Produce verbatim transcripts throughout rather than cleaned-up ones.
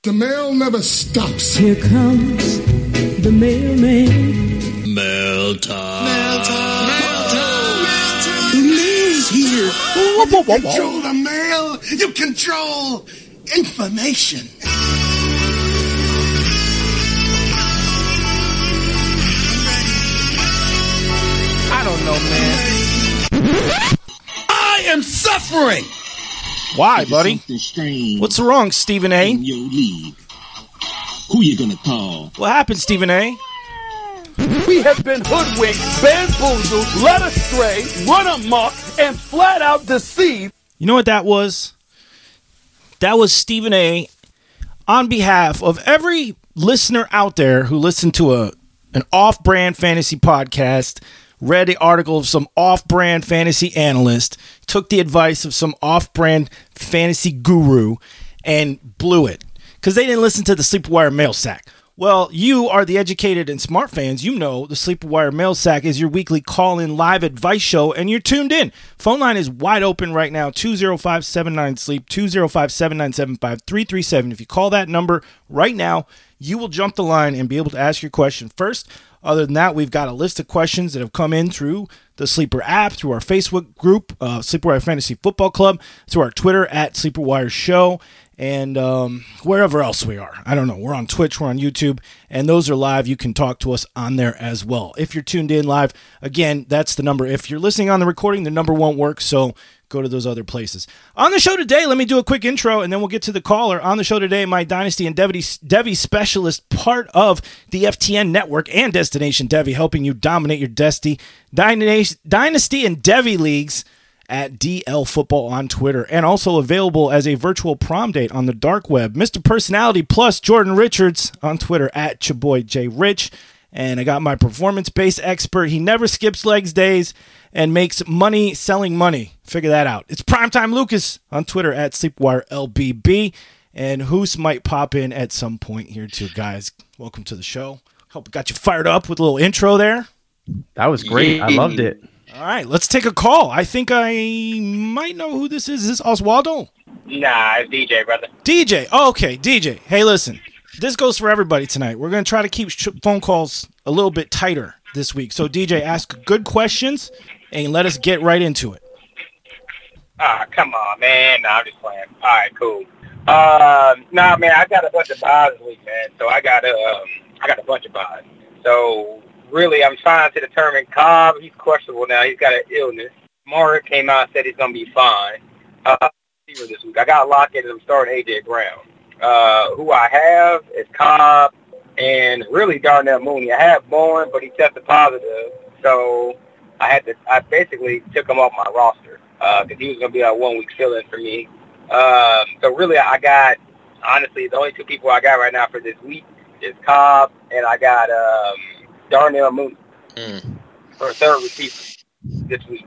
The mail never stops. Here comes the mailman. Mail time. Mail time. Mail time. Mail time. The mail's here. You control the mail. You control information. I don't know, man. I am suffering. Why, buddy? What's wrong, Stephen A? In your league. Who you gonna call? What happened, Stephen A? We have been hoodwinked, bamboozled, led astray, run amok, and flat out deceived. You know what that was? That was Stephen A. on behalf of every listener out there who listened to a an off-brand fantasy podcast, read the article of some off-brand fantasy analyst, took the advice of some off-brand fantasy guru, and blew it. Because they didn't listen to the Sleeper Wire Mail Sack. Well, you are the educated and smart fans. You know the Sleeper Wire Mail Sack is your weekly call-in live advice show, and you're tuned in. Phone line is wide open right now, two oh five, seven nine, sleep, two oh five, seven nine seven, five three three seven. If you call that number right now, you will jump the line and be able to ask your question first. Other than that, we've got a list of questions that have come in through the Sleeper app, through our Facebook group, uh, Sleeper Wire Fantasy Football Club, through our Twitter at Sleeper Wire Show, and um, wherever else we are. I don't know. We're on Twitch, we're on YouTube, and those are live. You can talk to us on there as well. If you're tuned in live, again, that's the number. If you're listening on the recording, the number won't work, so go to those other places. On the show today, let me do a quick intro, and then we'll get to the caller. On the show today, my Dynasty and Devy, Devy specialist, part of the F T N network and Destination Devy, helping you dominate your Dynasty, Dynasty and Devy leagues at D L Football on Twitter, and also available as a virtual prom date on the dark web. Mister Personality Plus, Jordan Richards on Twitter at Chaboy J Rich. And I got my performance-based expert. He never skips legs days and makes money selling money. Figure that out. It's Primetime Lucas on Twitter at Sleepwire L B B. And Hoos might pop in at some point here too, guys. Welcome to the show. Hope it got you fired up with a little intro there. That was great. I loved it. All right, let's take a call. I think I might know who this is. Is this Oswaldo? Nah, it's D J, brother. D J. Oh, okay, D J. Hey, listen. This goes for everybody tonight. We're going to try to keep sh- phone calls a little bit tighter this week. So, D J, ask good questions and let us get right into it. Ah, come on, man. Nah, I'm just playing. All right, cool. Um, nah, man, I got a bunch of buys this week, man. So I got a, um, I got a bunch of buys. So really, I'm trying to determine Cobb. He's questionable now. He's got an illness. Mark came out and said he's going to be fine. Uh, this week. I got Lockett and I'm starting A J Brown. Uh, who I have is Cobb and really Darnell Mooney. I have Bourne, but he tested positive, so I had to. I basically took him off my roster because uh, he was going to be a one-week fill-in for me. Um, so really, I got honestly the only two people I got right now for this week is Cobb and I got um, Darnell Mooney mm. for a third receiver this week.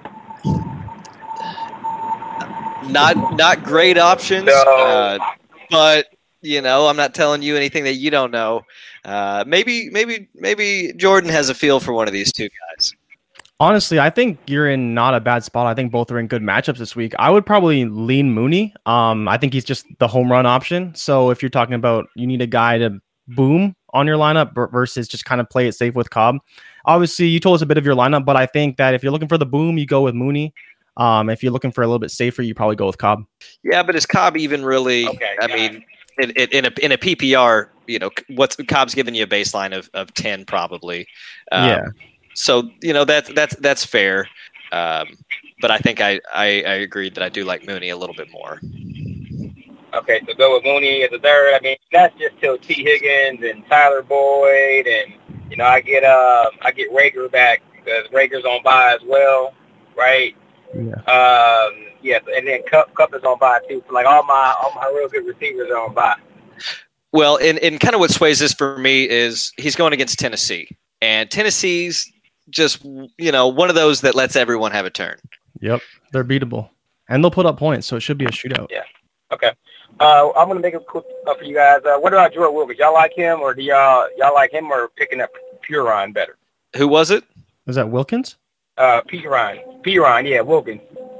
Not not great options. So, uh, But, you know, I'm not telling you anything that you don't know. Uh, maybe maybe, maybe Jordan has a feel for one of these two guys. Honestly, I think you're in not a bad spot. I think both are in good matchups this week. I would probably lean Mooney. Um, I think he's just the home run option. So if you're talking about you need a guy to boom on your lineup versus just kind of play it safe with Cobb. Obviously, you told us a bit of your lineup, but I think that if you're looking for the boom, you go with Mooney. Um, if you're looking for a little bit safer, you probably go with Cobb. Yeah, but is Cobb even really? Okay, I mean, in, in a in a P P R, you know, what's Cobb's giving you a baseline of, of ten probably. Um, yeah. So you know that's that's that's fair. Um, but I think I, I I agreed that I do like Mooney a little bit more. Okay, so go with Mooney as a third. I mean, that's just till T Higgins and Tyler Boyd, and you know, I get uh I get Rager back because Rager's on bye as well, right? Yeah. Um, yeah, and then Cup, Cup is on bye too. So like all my all my real good receivers are on bye. Well, and, and kind of what sways this for me is he's going against Tennessee, and Tennessee's just you know one of those that lets everyone have a turn. Yep, they're beatable, and they'll put up points, so it should be a shootout. Yeah. Okay. Uh, I'm gonna make it quick uh, for you guys. Uh, what about Jordan Wilkins? Y'all like him, or do y'all y'all like him, or picking up Puron better? Who was it? Was that Wilkins? Uh, P. Ryan. P. Ryan, yeah, Wilkins.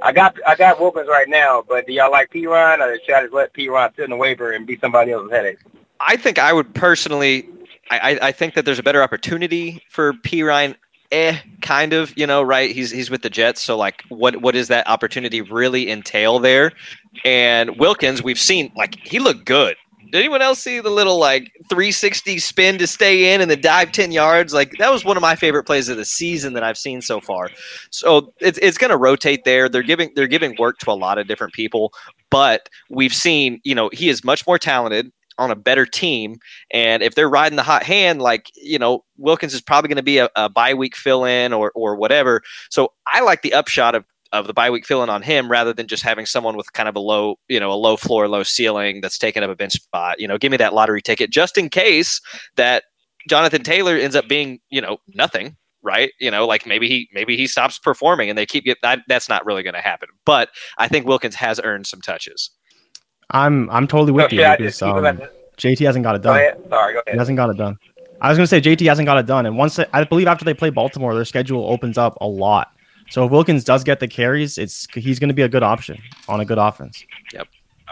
I got I got Wilkins right now, but do y'all like Perine, or should I just let Perine sit in the waiver and be somebody else's headache? I think I would personally. I, I think that there's a better opportunity for Perine. Eh, kind of, you know, right? He's he's with the Jets, so like, what what does that opportunity really entail there? And Wilkins, we've seen like he looked good. Did anyone else see the little like three sixty spin to stay in and then dive ten yards? Like that was one of my favorite plays of the season that I've seen so far. So it's it's going to rotate there. They're giving they're giving work to a lot of different people, but we've seen, you know, he is much more talented on a better team. And if they're riding the hot hand, like, you know, Wilkins is probably going to be a, a bye week fill in or, or whatever. So I like the upshot of, of the bye week fill in on him rather than just having someone with kind of a low, you know, a low floor, low ceiling that's taking up a bench spot. You know, give me that lottery ticket just in case that Jonathan Taylor ends up being, you know, nothing. Right. You know, like maybe he, maybe he stops performing and they keep it. That, that's not really going to happen, but I think Wilkins has earned some touches. I'm I'm totally with So you should I because just keep him um, at the- J T hasn't got it Go done. ahead. Sorry, go He ahead. hasn't got it done. I was going to say J T hasn't got it done, and once they, I believe after they play Baltimore, their schedule opens up a lot. So if Wilkins does get the carries, it's he's going to be a good option on a good offense. Yep.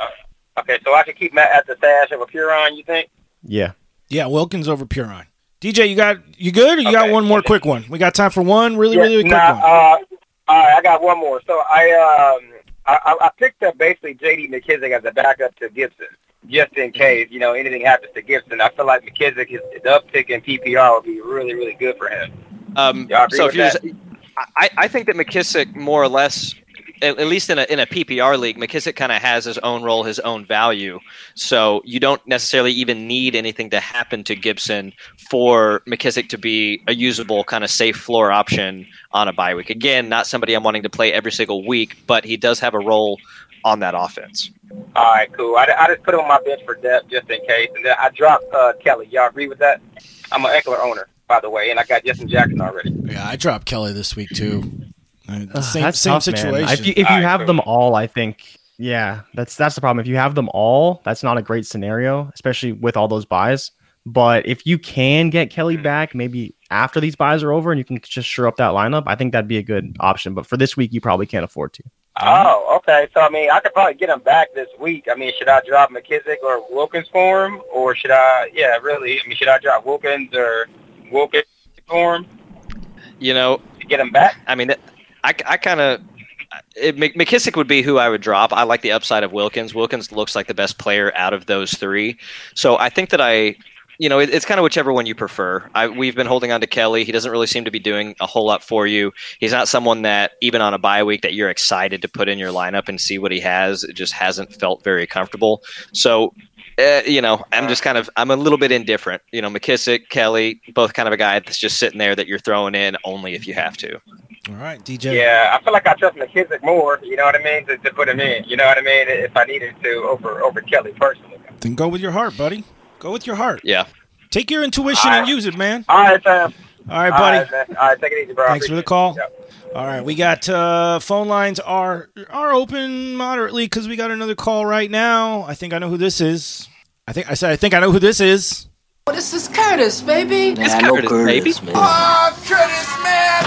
Uh, okay, so I should keep Matt at the stash of a Perine, you think? Yeah. Yeah, Wilkins over Perine. D J, you got you good, or you got Okay. one more quick one? We got time for one really, Yeah, really quick nah, one. Uh, all right, I got one more. So I um I, I picked up basically J D McKissick as a backup to Gibson, just in case, you know, anything happens to Gibson. I feel like McKissick, his, the uptick in P P R would be really, really good for him. Um, Y'all agree so with if you're that? just, I, I think that McKissick more or less, at, at least in a in a P P R league, McKissick kind of has his own role, his own value. So you don't necessarily even need anything to happen to Gibson for McKissick to be a usable kind of safe floor option on a bye week. Again, not somebody I'm wanting to play every single week, but he does have a role on that offense. All right, cool. I, I just put him on my bench for depth just in case. And then I dropped uh, Kelly. Y'all agree with that? I'm an Eckler owner, by the way, and I got Justin Jackson already. Yeah, I dropped Kelly this week too. Uh, the Ugh, same that's same tough, man. situation. If you, if you All right, have cool. them all, I think, yeah, that's that's the problem. If you have them all, that's not a great scenario, especially with all those buys. But if you can get Kelly back, maybe after these buys are over, and you can just shore up that lineup, I think that'd be a good option. But for this week, you probably can't afford to. Oh, okay. So, I mean, I could probably get him back this week. I mean, should I drop McKissick or Wilkins for him? Or should I, yeah, really, I mean, should I drop Wilkins or Wilkins for him You know, to get him back? I mean, I, I kind of McKissick would be who I would drop. I like the upside of Wilkins. Wilkins looks like the best player out of those three. So I think that I, you know, it, it's kind of whichever one you prefer. I, we've been holding on to Kelly. He doesn't really seem to be doing a whole lot for you. He's not someone that, even on a bye week, that you're excited to put in your lineup and see what he has. It just hasn't felt very comfortable. So, uh, you know, I'm just kind of, I'm a little bit indifferent. You know, McKissick, Kelly, both kind of a guy that's just sitting there that you're throwing in only if you have to. All right, D J. Yeah, I feel like I trust McKissick more, you know what I mean, to, to put him in, you know what I mean, if I needed to over over Kelly personally. Then go with your heart, buddy. Go with your heart. Yeah. Take your intuition All right. and use it, man. All right, Sam. All right, buddy. All right, man. All right, take it easy, bro. Thanks for the Appreciate call. it. Yep. All right, we got uh, phone lines are are open moderately because we got another call right now. I think I know who this is. I think I said I think I know who this is. Oh, this is Curtis, baby. It's Curtis, baby. Oh, Curtis,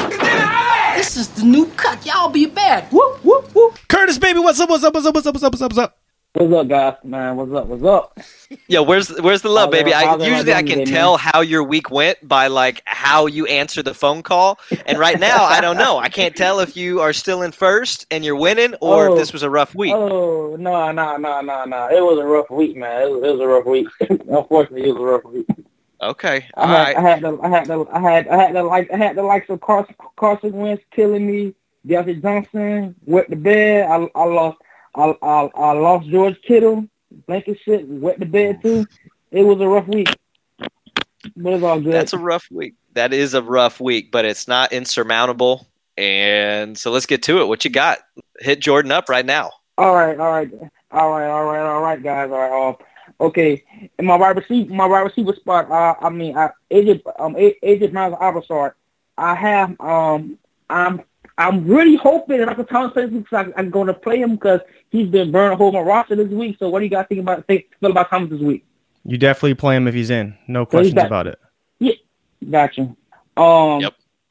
man. This is the new cut. Y'all be bad. Whoop, whoop, whoop. Curtis, baby, what's up? What's up? What's up? What's up? What's up? What's up? What's up? What's up, guys? Man, what's up? What's up? Yeah, where's where's the love, How's baby? it- I how's it usually I going, can man? tell how your week went by like how you answer the phone call, and right now I don't know. I can't tell if you are still in first and you're winning, or Oh. if this was a rough week. Oh, no, no, no, no, no. It was a rough week, man. It was, it was a rough week. Unfortunately, it was a rough week. Okay, I all had, right. I had the, I had the, I had, I had the like, I had the likes of Carson, Carson Wentz killing me. Deontay Johnson wet the bed. I, I lost, I, I, I lost George Kittle. Blanket shit wet the bed too. It was a rough week, but it's all good. That's a rough week. That is a rough week, but it's not insurmountable. And so let's get to it. What you got? Hit Jordan up right now. All right, all right, all right, all right, all right, guys. All right, um, okay. In my wide receiver, my wide receiver spot, uh, I mean, I, A J, um, A J Miles Iversard. I have, um, I'm, I'm really hoping that Michael Thomas plays because I, I'm going to play him because he's been burning a hole in my roster this week. So, what do you guys think about think feel about Thomas this week? You definitely play him if he's in. No questions got- about it. Yeah, gotcha. Um, Yep.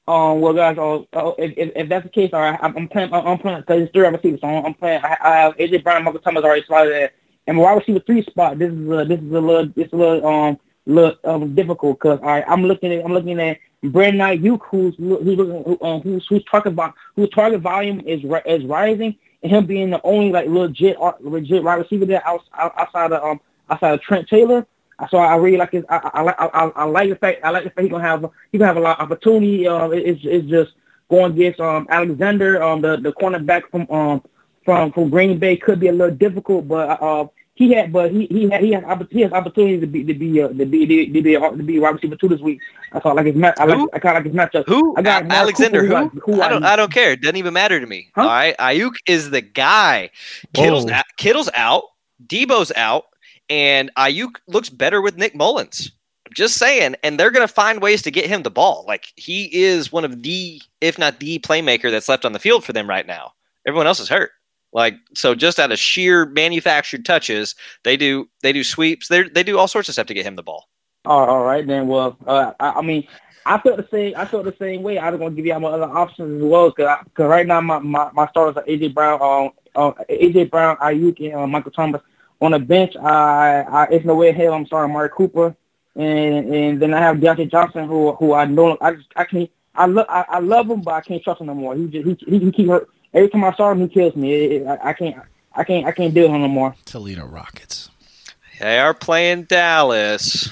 Um, well, guys, uh, uh, if, if if that's the case, all right, I'm, I'm playing. I'm playing because it's three wide receivers. So I'm, I'm playing. I, I have A J Brown, Michael Thomas already slotted there, and my wide receiver three spot. This is a, this is a little this is a little um little um difficult because all right, I'm looking at I'm looking at Brandon Ayuk, who's who's who, um, who's whose target vo- whose target volume is is rising, and him being the only like legit legit wide receiver there outside outside of um outside of Trent Taylor. So I really like his. I, I like. I, I like the fact. I like the fact he's gonna have. He's gonna have a lot of opportunity. Um, it, it's it's just going against um Alexander. Um, the the cornerback from um from from Green Bay could be a little difficult, but uh he had. But he he had he has he has opportunity to be to be uh, to be to be to be, to be wide receiver two this week. I thought like his match. I like. I kind of like his matchup. Who? I got A- Alexander. Cooper, who? who, who I don't. I don't care. It doesn't even matter to me. Huh? All right. Ayuk is the guy. Kittle's Whoa. out, Kittle's out. Debo's out. And Ayuk looks better with Nick Mullins. Just saying. And they're going to find ways to get him the ball. Like, he is one of the, if not the playmaker that's left on the field for them right now. Everyone else is hurt. Like, so just out of sheer manufactured touches, they do they do sweeps. They they do all sorts of stuff to get him the ball. Oh, all right then. Well, uh, I, I mean, I felt the same. I felt the same way. I was going to give you my other options as well because because right now my, my, my starters are A J Brown, um, uh, A J Brown, Ayuk, and uh, Michael Thomas. On the bench, I, I it's no way in hell I'm starting Amari Cooper, and and then I have Deontay Johnson, who who I know I just I can't I love I, I love him, but I can't trust him no more. He just he he can keep hurt. Every time I start him, he kills me. It, it, I, I can't I can't I can't deal with him no more. Toledo Rockets. They are playing Dallas.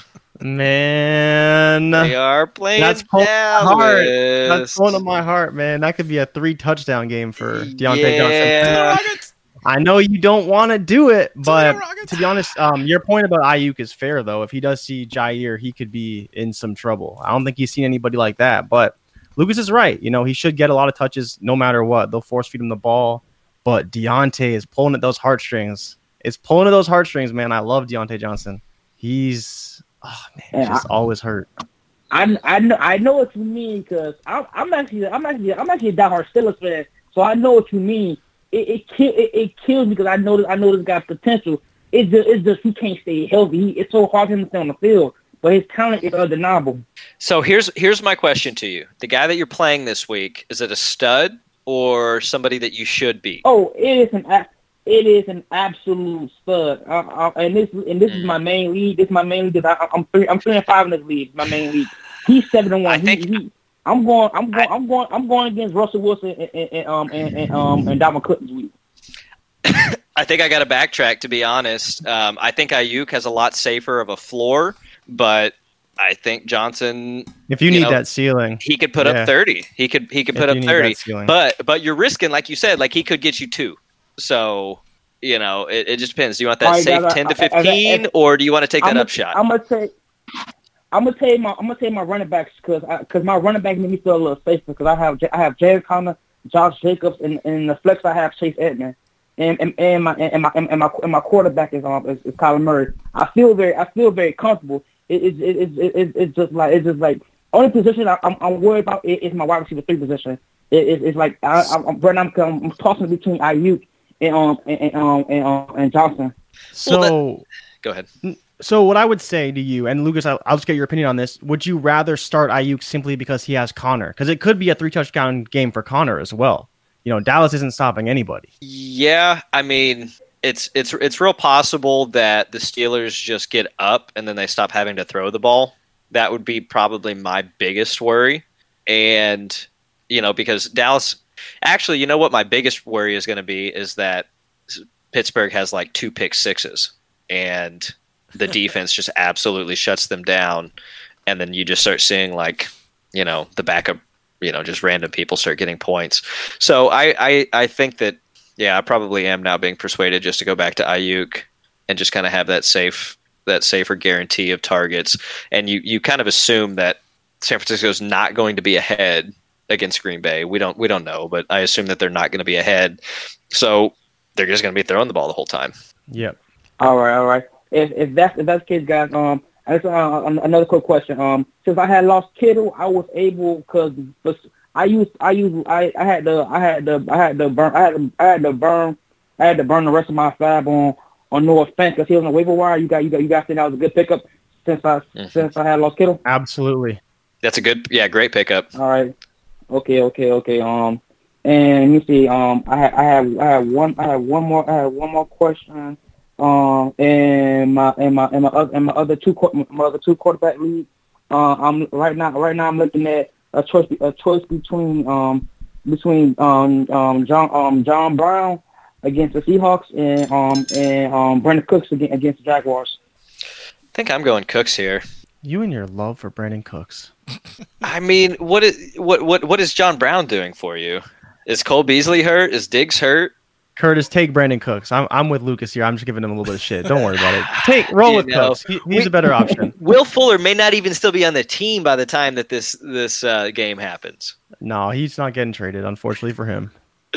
Man, They are playing that's pulling Dallas. my heart. That's pulling on my heart, man. That could be a three touchdown game for Deontay Yeah. Johnson. I know you don't want to do it, but to be honest, um, your point about Ayuk is fair, though. If he does see Jair, he could be in some trouble. I don't think he's seen anybody like that, but Lucas is right. You know, he should get a lot of touches no matter what. They'll force feed him the ball, but Deontay is pulling at those heartstrings. It's pulling at those heartstrings, man. I love Deontay Johnson. He's, oh, man, he's just I, always hurt. I, I, know, I know what you mean because I'm, I'm actually I'm actually I'm actually a diehard Steelers fan, so I know what you mean. It it, kill, it it kills me because I know I know this guy's potential. It's just it's just he can't stay healthy. He, it's so hard for him to stay on the field, but his talent is undeniable. So here's here's my question to you: the guy that you're playing this week, is it a stud or somebody that you should beat? Oh, it is an it is an absolute stud. I, I, and this and this mm. is my main lead. This is my main lead. Because I, I'm three I'm three and five in this league. My main lead. He's seven and one. I he, think. He, I'm going. I'm going. I, I'm going. I'm going against Russell Wilson and, and, and um and, and um and Dalvin Cook this week. I think I got to backtrack. To be honest, um, I think Ayuk has a lot safer of a floor, but I think Johnson. If you, you need know, that ceiling, he could put yeah. up thirty. He could. He could put if up thirty. But but you're risking, like you said, like he could get you two. So you know, it, it just depends. Do you want that right, safe guys, ten to fifteen, I, I, I, or do you want to take that I'm up a, shot? I'm gonna take. I'm gonna tell you my I'm gonna tell you my running backs because because my running backs make me feel a little safer because I have I have Jared Conner, Josh Jacobs, and in the flex I have Chase Edmonds, and and, and my and my and my and my quarterback is um is, is Kyler Murray. I feel very I feel very comfortable. It it it, it, it it's just like it's just like only position I, I'm I'm worried about is, is my wide receiver three position. It, it, it's like I, I'm right now I'm, I'm tossing between Ayuk and um and, and um and um and Johnson. So well, that, go ahead. So what I would say to you, and Lucas, I'll, I'll just get your opinion on this. Would you rather start Ayuk simply because he has Connor? Because it could be a three-touchdown game for Connor as well. You know, Dallas isn't stopping anybody. Yeah, I mean, it's it's it's real possible that the Steelers just get up and then they stop having to throw the ball. That would be probably my biggest worry. And, you know, because Dallas – actually, you know what my biggest worry is going to be is that Pittsburgh has like two pick sixes. And – the defense just absolutely shuts them down, and then you just start seeing like, you know, the backup, you know, just random people start getting points. So I, I, I think that, yeah, I probably am now being persuaded just to go back to Ayuk and just kind of have that safe, that safer guarantee of targets. And you, you kind of assume that San Francisco is not going to be ahead against Green Bay. We don't, we don't know, but I assume that they're not going to be ahead. So they're just going to be throwing the ball the whole time. Yep. All right. All right. If if that's if that's the case, guys, um, that's uh, another quick question. Um, since I had lost Kittle, I was able because I used I used I, I had the I had the I had the burn I had the, I had to burn I had to burn the rest of my fab on on no offense because he was on the waiver wire. You got you got you guys think that was a good pickup since I mm-hmm. since I had lost Kittle. Absolutely, that's a good yeah great pickup. All right, Okay, okay, okay. Um, and let me see. Um, I ha- I have I have one I have one more I have one more question. Um, and my and my and my other and my other two my other two quarterback league. Uh, I'm right now right now I'm looking at a choice a choice between um between um um John um John Brown against the Seahawks and um and um Brandon Cooks against, against the Jaguars. I think I'm going Cooks here. You and your love for Brandon Cooks. I mean, what is what what what is John Brown doing for you? Is Cole Beasley hurt? Is Diggs hurt? Curtis, take Brandon Cooks. I'm I'm with Lucas here. I'm just giving him a little bit of shit. Don't worry about it. Take roll with know, Cooks. He, he's we, a better option. Will Fuller may not even still be on the team by the time that this this uh, game happens. No, he's not getting traded, unfortunately for him.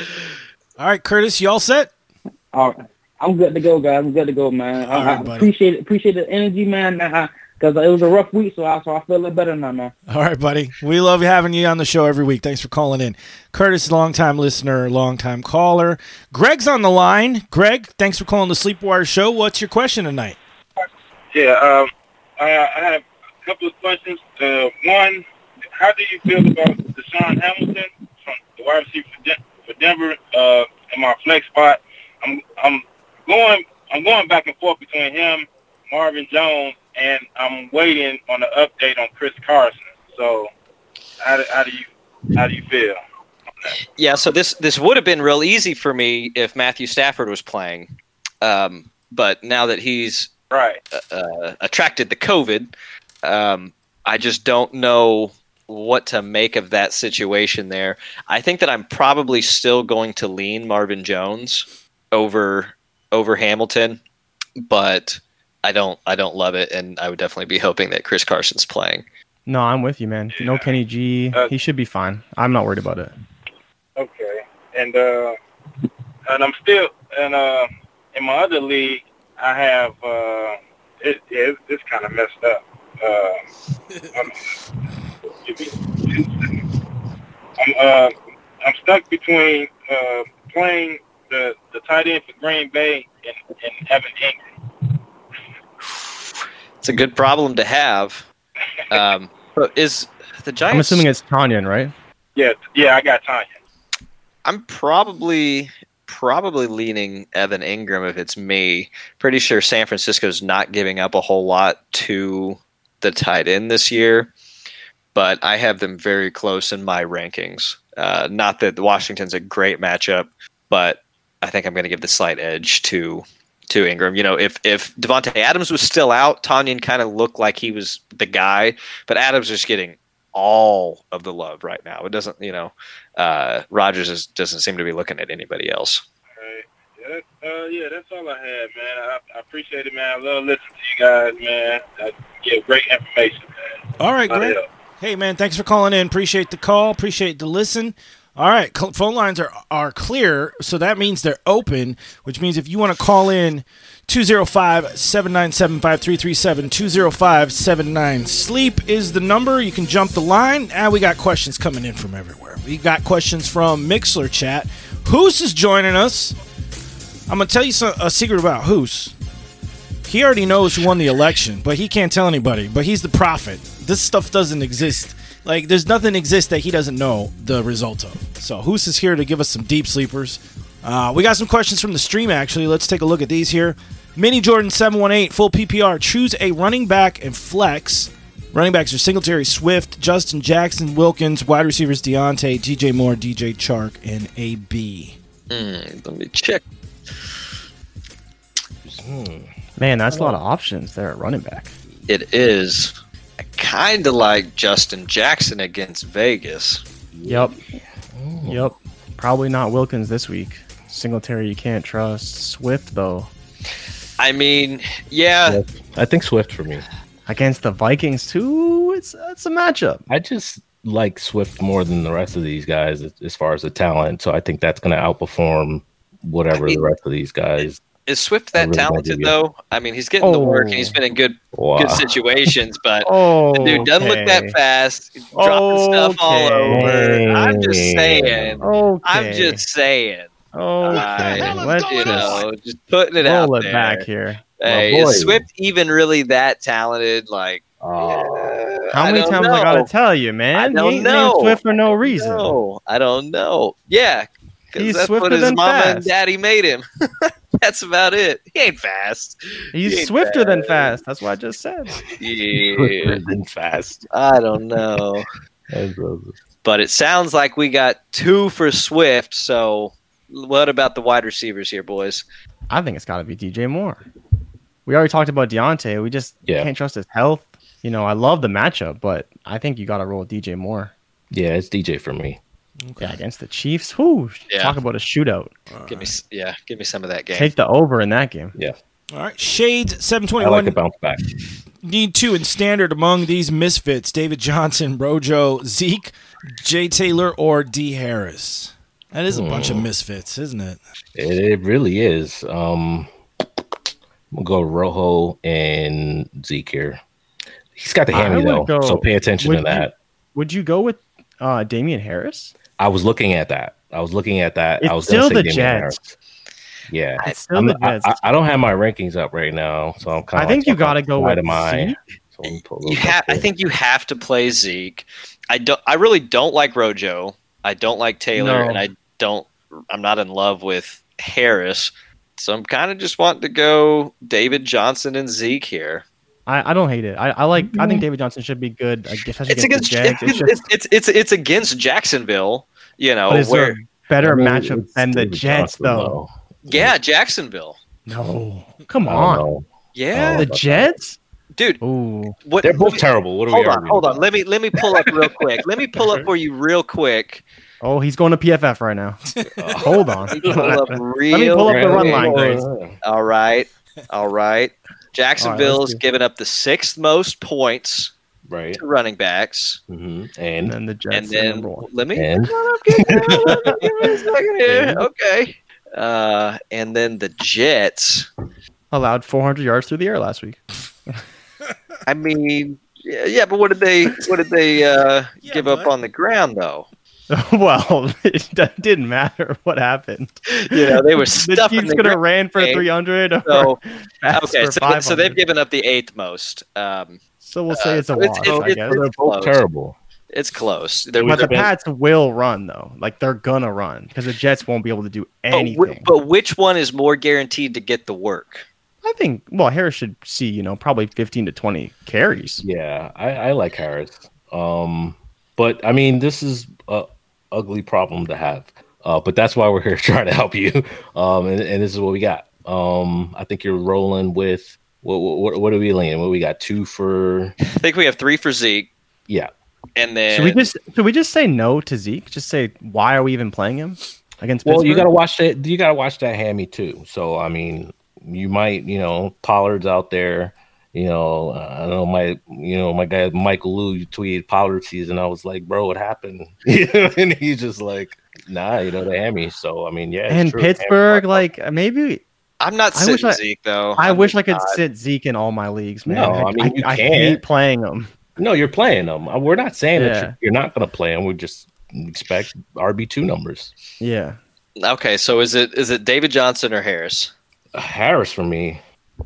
All right, Curtis, you all set? All right, I'm good to go, guys. I'm good to go, man. I, right, I appreciate appreciate the energy, man. Because it was a rough week, so I, so I feel a little better now, man. All right, buddy. We love having you on the show every week. Thanks for calling in. Curtis, long-time listener, long-time caller. Greg's on the line. Greg, thanks for calling the Sleepwire Show. What's your question tonight? Yeah, um, I, I have a couple of questions. Uh, one, how do you feel about Deshaun Hamilton from the wide receiver for, Den- for Denver uh, in my flex spot? I'm I'm going I'm going back and forth between him, Marvin Jones, and I'm waiting on the update on Chris Carson. So, how do, how do you how do you feel? Yeah, so this this would have been real easy for me if Matthew Stafford was playing, um, but now that he's right uh, uh, attracted the COVID, um, I just don't know what to make of that situation there. I think that I'm probably still going to lean Marvin Jones over over Hamilton, but I don't I don't love it, and I would definitely be hoping that Chris Carson's playing. No, I'm with you, man. No Kenny G. Uh, he should be fine. I'm not worried about it. Okay. And uh and I'm still and uh in my other league I have uh it yeah, it's kind of messed up. Uh I'm, I'm uh I'm stuck between uh playing the, the tight end for Green Bay and, and Evan Ingram. It's a good problem to have. Um, but is the Giants? I'm assuming it's Tanyan, right? Yeah, yeah, I got Tanyan. I'm probably probably leaning Evan Ingram if it's me. Pretty sure San Francisco's not giving up a whole lot to the tight end this year, but I have them very close in my rankings. Uh, not that Washington's a great matchup, but I think I'm going to give the slight edge to to Ingram. You know, if if Devontae Adams was still out, Tanyan kind of looked like he was the guy, but Adams is getting all of the love right now. It doesn't, you know, uh, Rodgers is, doesn't seem to be looking at anybody else. All right. Yeah, that, uh, yeah, that's all I had, man. I, I appreciate it, man. I love listening to you guys, man. I get great information, man. All right, great. Hey, man, thanks for calling in. Appreciate the call. Appreciate the listen. All right, phone lines are, are clear, so that means they're open, which means if you want to call in, two oh five, seven nine seven, five three three seven, two oh five, seven nine, sleep is the number. You can jump the line. And we got questions coming in from everywhere. We got questions from Mixler chat. Hoos is joining us. I'm going to tell you some, a secret about Hoos. He already knows who won the election, but he can't tell anybody. But he's the prophet. This stuff doesn't exist. Like, there's nothing exists that he doesn't know the result of. So, Hoos is here to give us some deep sleepers. Uh, we got some questions from the stream, actually. Let's take a look at these here. Mini Jordan seven one eight, full P P R. Choose a running back and flex. Running backs are Singletary, Swift, Justin Jackson, Wilkins. Wide receivers, Deontay, D J Moore, D J Chark, and A B. Mm, let me check. Hmm. Man, that's a lot of options there at running back. It is. I kind of like Justin Jackson against Vegas. Yep. Oh. Yep. Probably not Wilkins this week. Singletary you can't trust. Swift, though. I mean, yeah. yeah. I think Swift for me. Against the Vikings, too, it's, it's a matchup. I just like Swift more than the rest of these guys as far as the talent, so I think that's going to outperform whatever I mean, the rest of these guys. Is Swift that really talented, though? I mean, he's getting oh. the work, and he's been in good wow. good situations, but oh, the dude doesn't okay. look that fast. He's dropping okay. stuff all over. I'm just saying. Okay. I'm just saying. Okay. Uh, Let's you know, just putting it roll out it there. back here. Hey, is Swift even really that talented? Like, oh. yeah, How many times know. I gotta tell you, man? I don't he ain't know. named Swift for no reason. No, I don't know. Yeah, he's that's swifter what his than mama fast. and daddy made him. That's about it. He ain't fast. He's he ain't swifter fast. than fast. That's what I just said. Yeah, swifter than fast. I don't know. But it sounds like we got two for Swift. So, what about the wide receivers here, boys? I think it's got to be D J Moore. We already talked about Deontay. We just yeah. can't trust his health. You know, I love the matchup, but I think you got to roll with D J Moore. Yeah, it's D J for me. Okay. Yeah, against the Chiefs. Whoo, yeah. Talk about a shootout. All give right. me, yeah, give me some of that game. Take the over in that game. Yeah. All right, Shades seven twenty-one. I like a bounce back. Need two in standard among these misfits: David Johnson, Rojo, Zeke, Jay Taylor, or D Harris. That is a hmm. bunch of misfits, isn't it? It, it really is. Um, I'm gonna go Rojo and Zeke here. He's got the hammy though, go, so pay attention to that. You, would you go with uh, Damian Harris? I was looking at that. I was looking at that. It's I was still say the Jets. Yeah, it's still the Jets. I, I don't have my rankings up right now, so I'm kind of. I think like, you got to go with Zeke. So you have. I think you have to play Zeke. I don't. I really don't like Rojo. I don't like Taylor, no. and I don't. I'm not in love with Harris, so I'm kind of just wanting to go David Johnson and Zeke here. I, I don't hate it. I, I like. I think David Johnson should be good, especially it's against, against the Jags. It's, it's, it's, it's, it's against Jacksonville. You know, but is where there a better I mean, matchup than the David Jets, Johnson, though. Yeah, Jacksonville. No, come on. Yeah, the Jets, dude. Ooh, what? They're both terrible. What are hold we on, hold on. Let me let me pull up real quick. Let me pull up for you real quick. Oh, he's going to P F F right now. Uh, hold on. Let me pull up, real Let me pull up the run quick. line, Grace. All right, all right. Jacksonville's right, given up the sixth most points. Right. To running backs. Mm-hmm. And, and then the Jets. And then let me. And? Give me a second here. Okay. Uh, and then the Jets allowed four hundred yards through the air last week. I mean, yeah, yeah, but what did they? What did they uh, yeah, give but... up on the ground though? Well, it didn't matter what happened. You know, they were stuffing. The Chiefs could have ran for three hundred. So, okay, so, so they've given up the eighth most. Um, so we'll say it's a uh, loss. It's, it's, I guess. It's They're both terrible. It's close. There but the been... Pats will run though. Like they're gonna run because the Jets won't be able to do anything. But, w- but which one is more guaranteed to get the work? I think. Well, Harris should see. You know, probably fifteen to twenty carries. Yeah, I, I like Harris. Um, but I mean, this is a ugly problem to have. Uh, but that's why we're here trying to help you. Um, and, and this is what we got. Um, I think you're rolling with what? What, what are we leaning? What we got? Two for. I think we have three for Zeke. Yeah. And then should we just should we just say no to Zeke? Just say why are we even playing him against? Well, Pittsburgh? you got to watch that. You got to watch that hammy too. So I mean, you might, you know, Pollard's out there. You know, uh, I don't know my, you know, my guy Michael Lou. You tweeted Pollard season. I was like, bro, what happened? And he's just like, nah, you know, the hammy. So I mean, yeah. And Pittsburgh, like maybe. I'm not I wish sitting I, Zeke though. I I'm wish I could not. sit Zeke in all my leagues, man. No, I mean, you I, I can. hate playing him. No, you're playing them. We're not saying yeah. that you're, you're not going to play them. We just expect R B two numbers. Yeah. Okay, so is it is it David Johnson or Harris? Uh, Harris for me.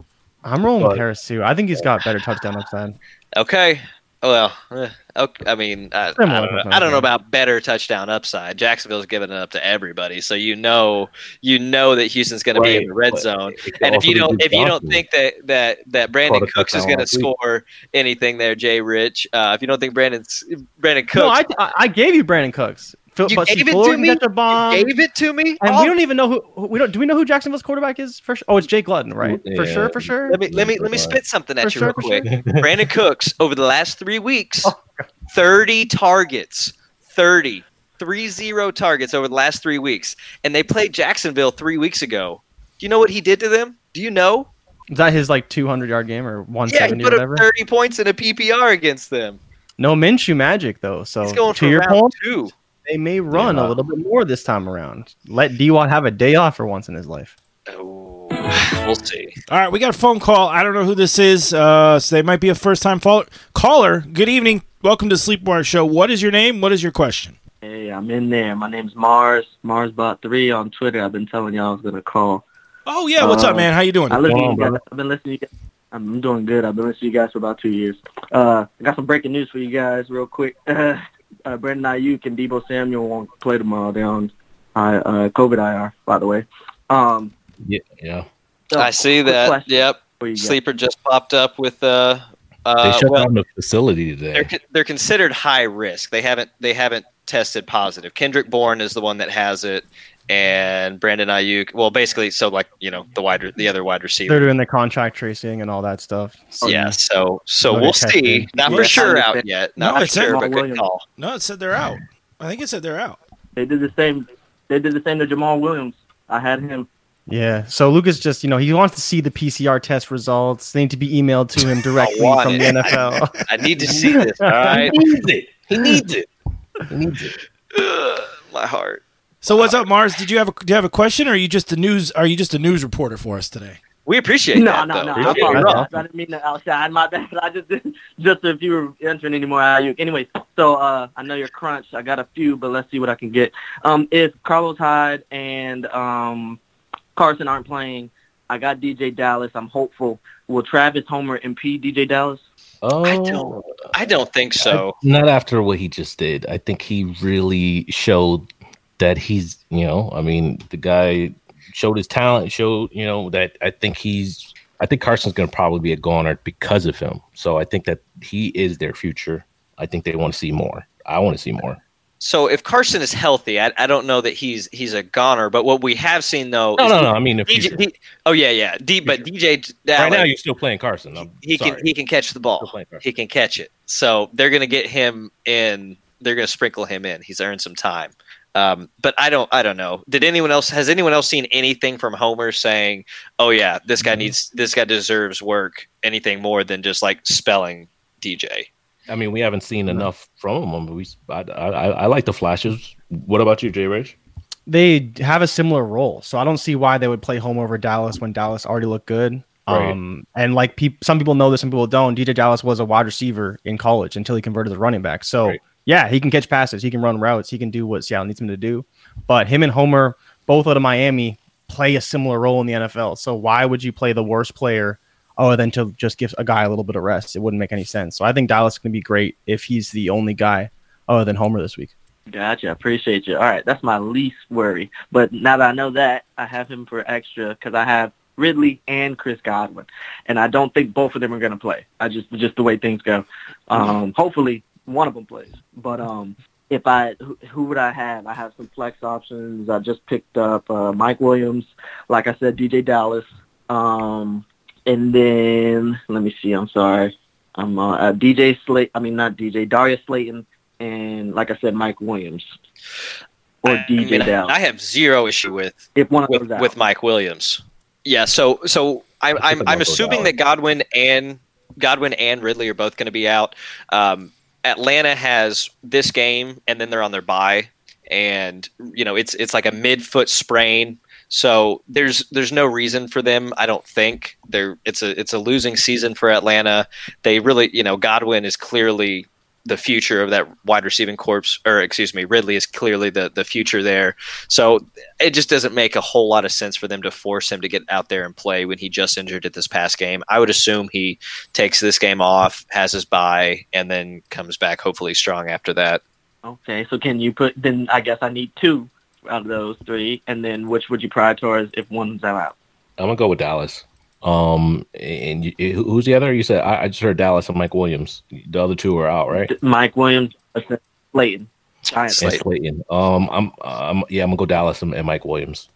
I'm rolling but, with Harris too. I think he's got better touchdown upside. Okay. Well, eh, okay. I mean, I, I, don't know, I don't know about better touchdown upside. Jacksonville's giving it up to everybody, so you know, you know that Houston's going right, to be in the red zone. And if you don't, if you don't think that that that Brandon Cooks is going to score anything there, Jay Rich, uh, if you don't think Brandon's Brandon Cooks, no, I I gave you Brandon Cooks. You but gave it to me. You gave it to me, and oh. we don't even know who we don't. Do we know who Jacksonville's quarterback is? For sure? Oh, it's Jake Glutton, right? Yeah. For sure, for sure. Let me let me let me spit something at for you sure, real quick. Sure. Brandon Cooks over the last three weeks, oh, thirty targets, thirty, three zero targets over the last three weeks, and they played Jacksonville three weeks ago. Do you know what he did to them? Do you know? Is that his like two hundred yard game or one seventy? Yeah, he put or whatever? up thirty points in a P P R against them. No Minshew magic though. So he's going to for your round point, two. They may run yeah. a little bit more this time around. Let D-Watt have a day off for once in his life. Oh, we'll see. All right, we got a phone call. I don't know who this is, uh, so they might be a first-time follower. Caller, good evening. Welcome to Sleepwire Show. What is your name? What is your question? Hey, I'm in there. My name's Mars, Marsbot three on Twitter. I've been telling y'all I was going to call. Oh, yeah. What's uh, up, man? How you doing? I listen to you guys. I've been listening to you guys. I'm doing good. I've been listening to you guys for about two years. Uh, I got some breaking news for you guys real quick. Uh, uh, Brandon Ayuk and Deebo Samuel won't play tomorrow. They're on uh, COVID I R, by the way. Um, yeah, yeah. So, I see that. question. Yep. Sleeper just popped up with uh, uh They shut well, down the facility today. They're they're considered high risk. They haven't they haven't tested positive. Kendrick Bourne is the one that has it, and Brandon Ayuk. Well, basically, so like you know the wide the other wide receiver. They're doing the contract tracing and all that stuff. So, yeah. So so Okay, we'll testing. see. Not Yeah, for sure I out understand. yet. Not No, for it said sure, but Jamal good Williams. call. No, it said they're out. I think it said they're out. They did the same. They did the same to Jamal Williams. I had him. Yeah. So Lucas just, you know, he wants to see the P C R test results. They need to be emailed to him directly want from it. the N F L. I need to see this. All right. He needs it. He needs it. He needs it. Ugh, my heart. So what's up, Mars? Did you have a do you have a question, or are you just a news? Are you just a news reporter for us today? We appreciate No, that. no, though. no. I Appreciate it. apologize. I didn't mean to outshine. My bad. I just didn't. Just if you were answering any more Ayuk. Anyway, so uh, I know you're crunched. I got a few, but let's see what I can get. Um, if Carlos Hyde and um, Carson aren't playing, I got D J Dallas. I'm hopeful. Will Travis Homer impede D J Dallas? Oh, I don't. I don't think so. Not after what he just did. I think he really showed that he's, you know, I mean, the guy showed his talent, showed, you know, that I think he's, I think Carson's going to probably be a goner because of him. So I think that he is their future. I think they want to see more. I want to see more. So if Carson is healthy, I, I don't know that he's he's a goner. But what we have seen though, No, is no, D- no. I mean, the D J, future. D, oh yeah, yeah. D, but D J Right Dallas, now, you're still playing Carson. I'm he sorry. can he can catch the ball. Still playing Carson. He can catch it. So they're going to get him in. They're going to sprinkle him in. He's earned some time. Um, but I don't. I don't know. Did anyone else? Has anyone else seen anything from Homer saying, "Oh yeah, this guy needs. This guy deserves work." Anything more than just like spelling D J? I mean, we haven't seen enough from him. But we, I, I, I like the flashes. What about you, Jay Rich? They have a similar role, so I don't see why they would play Homer over Dallas when Dallas already looked good. Right. Um, and like peop- some people know this, some people don't. D J Dallas was a wide receiver in college until he converted to running back. So Right. yeah, he can catch passes, he can run routes, he can do what Seattle needs him to do. But him and Homer, both out of Miami, play a similar role in the N F L. So why would you play the worst player other than to just give a guy a little bit of rest? It wouldn't make any sense. So I think Dallas is going to be great if he's the only guy other than Homer this week. Gotcha. Appreciate you. All right, that's my least worry. But now that I know that, I have him for extra because I have Ridley and Chris Godwin, and I don't think both of them are going to play. I just just the way things go. Um, hopefully, one of them plays. But um, if I who, who would I have? I have some flex options. I just picked up uh, Mike Williams. Like I said, D J Dallas. Um, and then let me see. I'm sorry. I'm uh, uh, D J Slate. I mean, not D J Darius Slayton. And like I said, Mike Williams or D J I mean, Dallas. I have zero issue with if one of with, those out. with Mike Williams. Yeah, so so I, I'm I'm, I'm assuming that Godwin and Godwin and Ridley are both going to be out. Um, Atlanta has this game, and then they're on their bye, and you know it's it's like a mid-foot sprain. So there's there's no reason for them. I don't think they're it's a it's a losing season for Atlanta. They really you know Godwin is clearly the future of that wide receiving corps, or excuse me, Ridley is clearly the, the future there. So it just doesn't make a whole lot of sense for them to force him to get out there and play when he just injured it this past game. I would assume he takes this game off, has his bye, and then comes back hopefully strong after that. Okay, so can you put, then I guess I need two out of those three, and then which would you prioritize if one's out? I'm gonna go with Dallas. Um, and you, who's the other? You said I, I just heard Dallas and Mike Williams. The other two are out, right? Mike Williams, Slayton, and Slayton. Um, I'm, um, yeah, I'm gonna go Dallas and, and Mike Williams.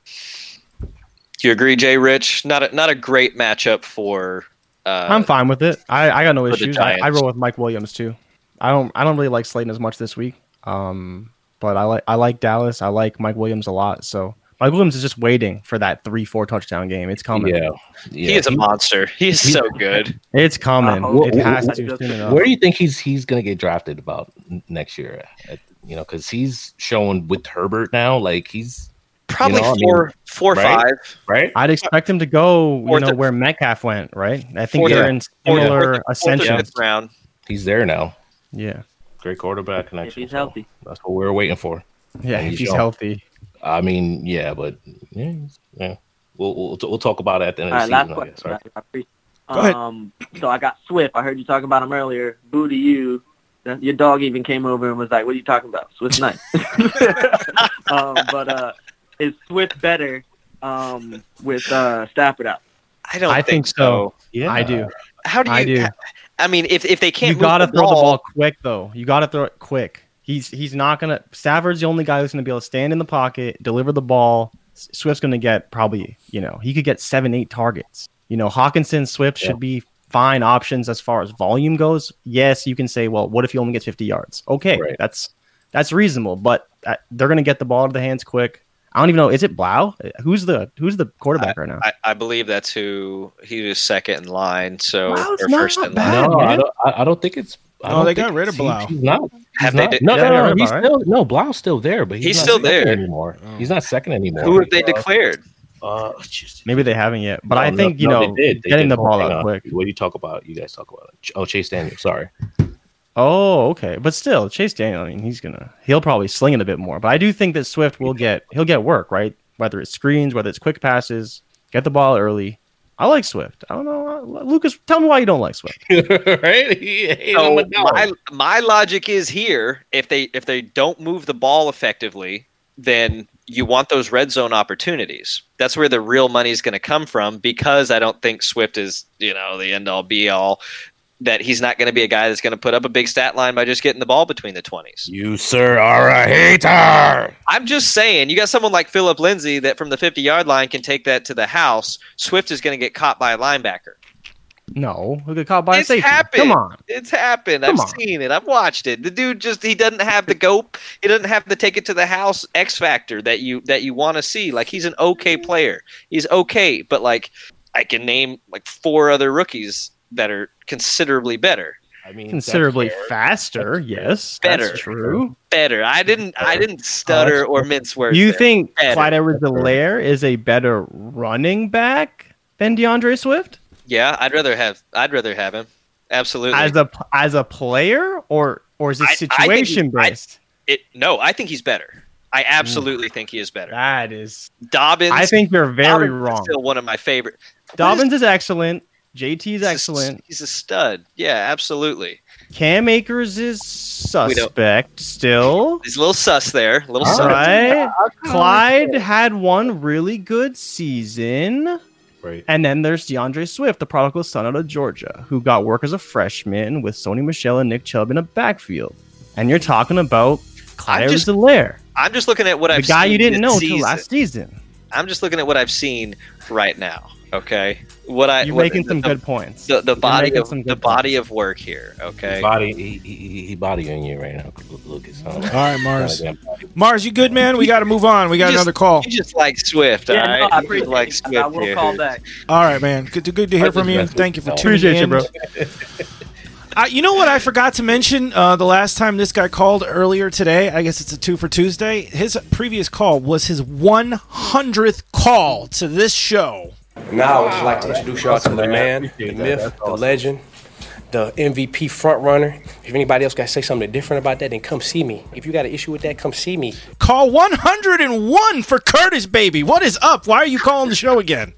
Do you agree, Jay Rich? Not a, not a great matchup for. Uh, I'm fine with it. I, I got no for the issues. I, I Giants. roll with Mike Williams too. I don't I don't really like Slayton as much this week. Um, but I like I like Dallas. I like Mike Williams a lot. So Mike Williams is just waiting for that three four touchdown game. It's coming. Yeah, He is a monster. He is so good. It's coming. Uh, it has wh- to. wh- Soon enough. Where do you think he's he's gonna get drafted about n- next year? At, you know, because he's showing with Herbert now, like he's Probably you know, I mean, four, four, right? five. right? I'd expect him to go, you Fourth know, or- where Metcalf went, right? I think Fourth they're or- in fourth or- similar fourth or ascension. fifth round. He's there now. Yeah. Great quarterback If connection. he's so healthy. that's what we were waiting for. Yeah, And if he's he's young. healthy. I mean, yeah, but yeah, he's- yeah. We'll, we'll we'll talk about it at the end All of right, the last season. I guess, question. right? I appreciate- Go ahead. Um, so I got Swift. I heard you talking about him earlier. Boo to you. Your dog even came over and was like, "What are you talking about? Swift's nice." um, but uh, is Swift better um, with uh, Stafford out? I don't I think, think so. Yeah, I do. How do you? I do. I mean, if if they can't, You got to move the throw ball, the ball quick, though. You got to throw it quick. He's he's not gonna. Stafford's the only guy who's gonna be able to stand in the pocket, deliver the ball. Swift's gonna get probably, you know, he could get seven, eight targets. You know, Hawkinson, Swift Yeah. should be fine options as far as volume goes. Yes, you can say, well, what if he only gets fifty yards? Okay, Right. that's that's reasonable, but uh, they're gonna get the ball to the hands quick. I don't even know. Is it Blau? Who's the who's the quarterback right now? I, I believe that's who he was second in line. So Blau's or not first in bad. line. No, I man. don't, I, I don't think it's. I No, don't they think got rid of he- Blau. He's not. He's Have they not- did- no, Yeah, no, I no, heard he's about it. still no. Blau's still there, but he's, He's not still second there. anymore. He's not second anymore. Who have they Uh, declared? Uh, just, Maybe they haven't yet, but no, I no, think you no, know they did. They getting did. the ball Hang out on. quick. What do you talk about? You guys talk about? Oh, Chase Daniel. Sorry. Oh, okay. But still, Chase Daniel, I mean, he's gonna he'll probably sling it a bit more. But I do think that Swift will get he'll get work, right? Whether it's screens, whether it's quick passes, get the ball early. I like Swift. I don't know. Lucas, tell me why you don't like Swift. Right? He hates So him a dog. my my logic is here: if they if they don't move the ball effectively, then you want those red zone opportunities. That's where the real money is going to come from. Because I don't think Swift is, you know, the end all be all. That he's not going to be a guy that's going to put up a big stat line by just getting the ball between the twenties. You, sir, are a hater. I'm just saying, you got someone like Philip Lindsay that from the fifty-yard line can take that to the house. Swift is going to get caught by a linebacker. No, who got caught by a It's safety? happened. Come on. It's happened. Come I've on. seen it. I've watched it. The dude just he doesn't have the go. He doesn't have the take it to the house X factor that you that you want to see. Like he's an okay player. He's okay, but like I can name like four other rookies that are considerably better. I mean, Considerably that's fair. faster, yes. Better. That's true. Better. I didn't I didn't stutter or mince words. You there. think Better. Clyde Edwards-Helaire is a better running back than DeAndre Swift? Yeah, I'd rather have I'd rather have him. Absolutely. As a as a player, or or is it I- I think situation he- I- based? It no, I think he's better. I absolutely think he is better. That is. Dobbins. I think you're very Dobbins is wrong. Still one of my favorite. Dobbins is excellent. J T is He's a- excellent. He's a stud. Yeah, absolutely. Cam Akers is We don't- suspect still. He's a little sus there. A little All sus. right. Clyde had one really good season. Right. And then there's DeAndre Swift, the prodigal son out of Georgia, who got work as a freshman with Sony Michel and Nick Chubb in a backfield. And you're talking about Clyde I'm just- Edwards-Helaire, I'm just looking at what the I've guy seen you didn't this know season. till last season. I'm just looking at what I've seen right now. Okay, what I You're what, making the, some the, good points. The, the You're body making of some the good body of work here. Okay, He body, he, he, he bodying you right now, Lucas. All All right, Mars. Mars, you good, man? We got to move on. We got You just- another call. You just like Swift, Yeah, all no, right? I You just appreciate like it. Swift I will here. call back. All right, man. Good to, good to hear from you. Thank you for tuning Appreciate you, in. bro. Uh, you know what I forgot to mention? Uh, the last time this guy called earlier today, I guess it's a two for Tuesday. His previous call was his one hundredth call to this show. Now, I would like to introduce y'all to the man, the myth, the legend, the M V P front runner. If anybody else got to say something different about that, then come see me. If you got an issue with that, come see me. Call one hundred one for Curtis, baby. What is up? Why are you calling the show again?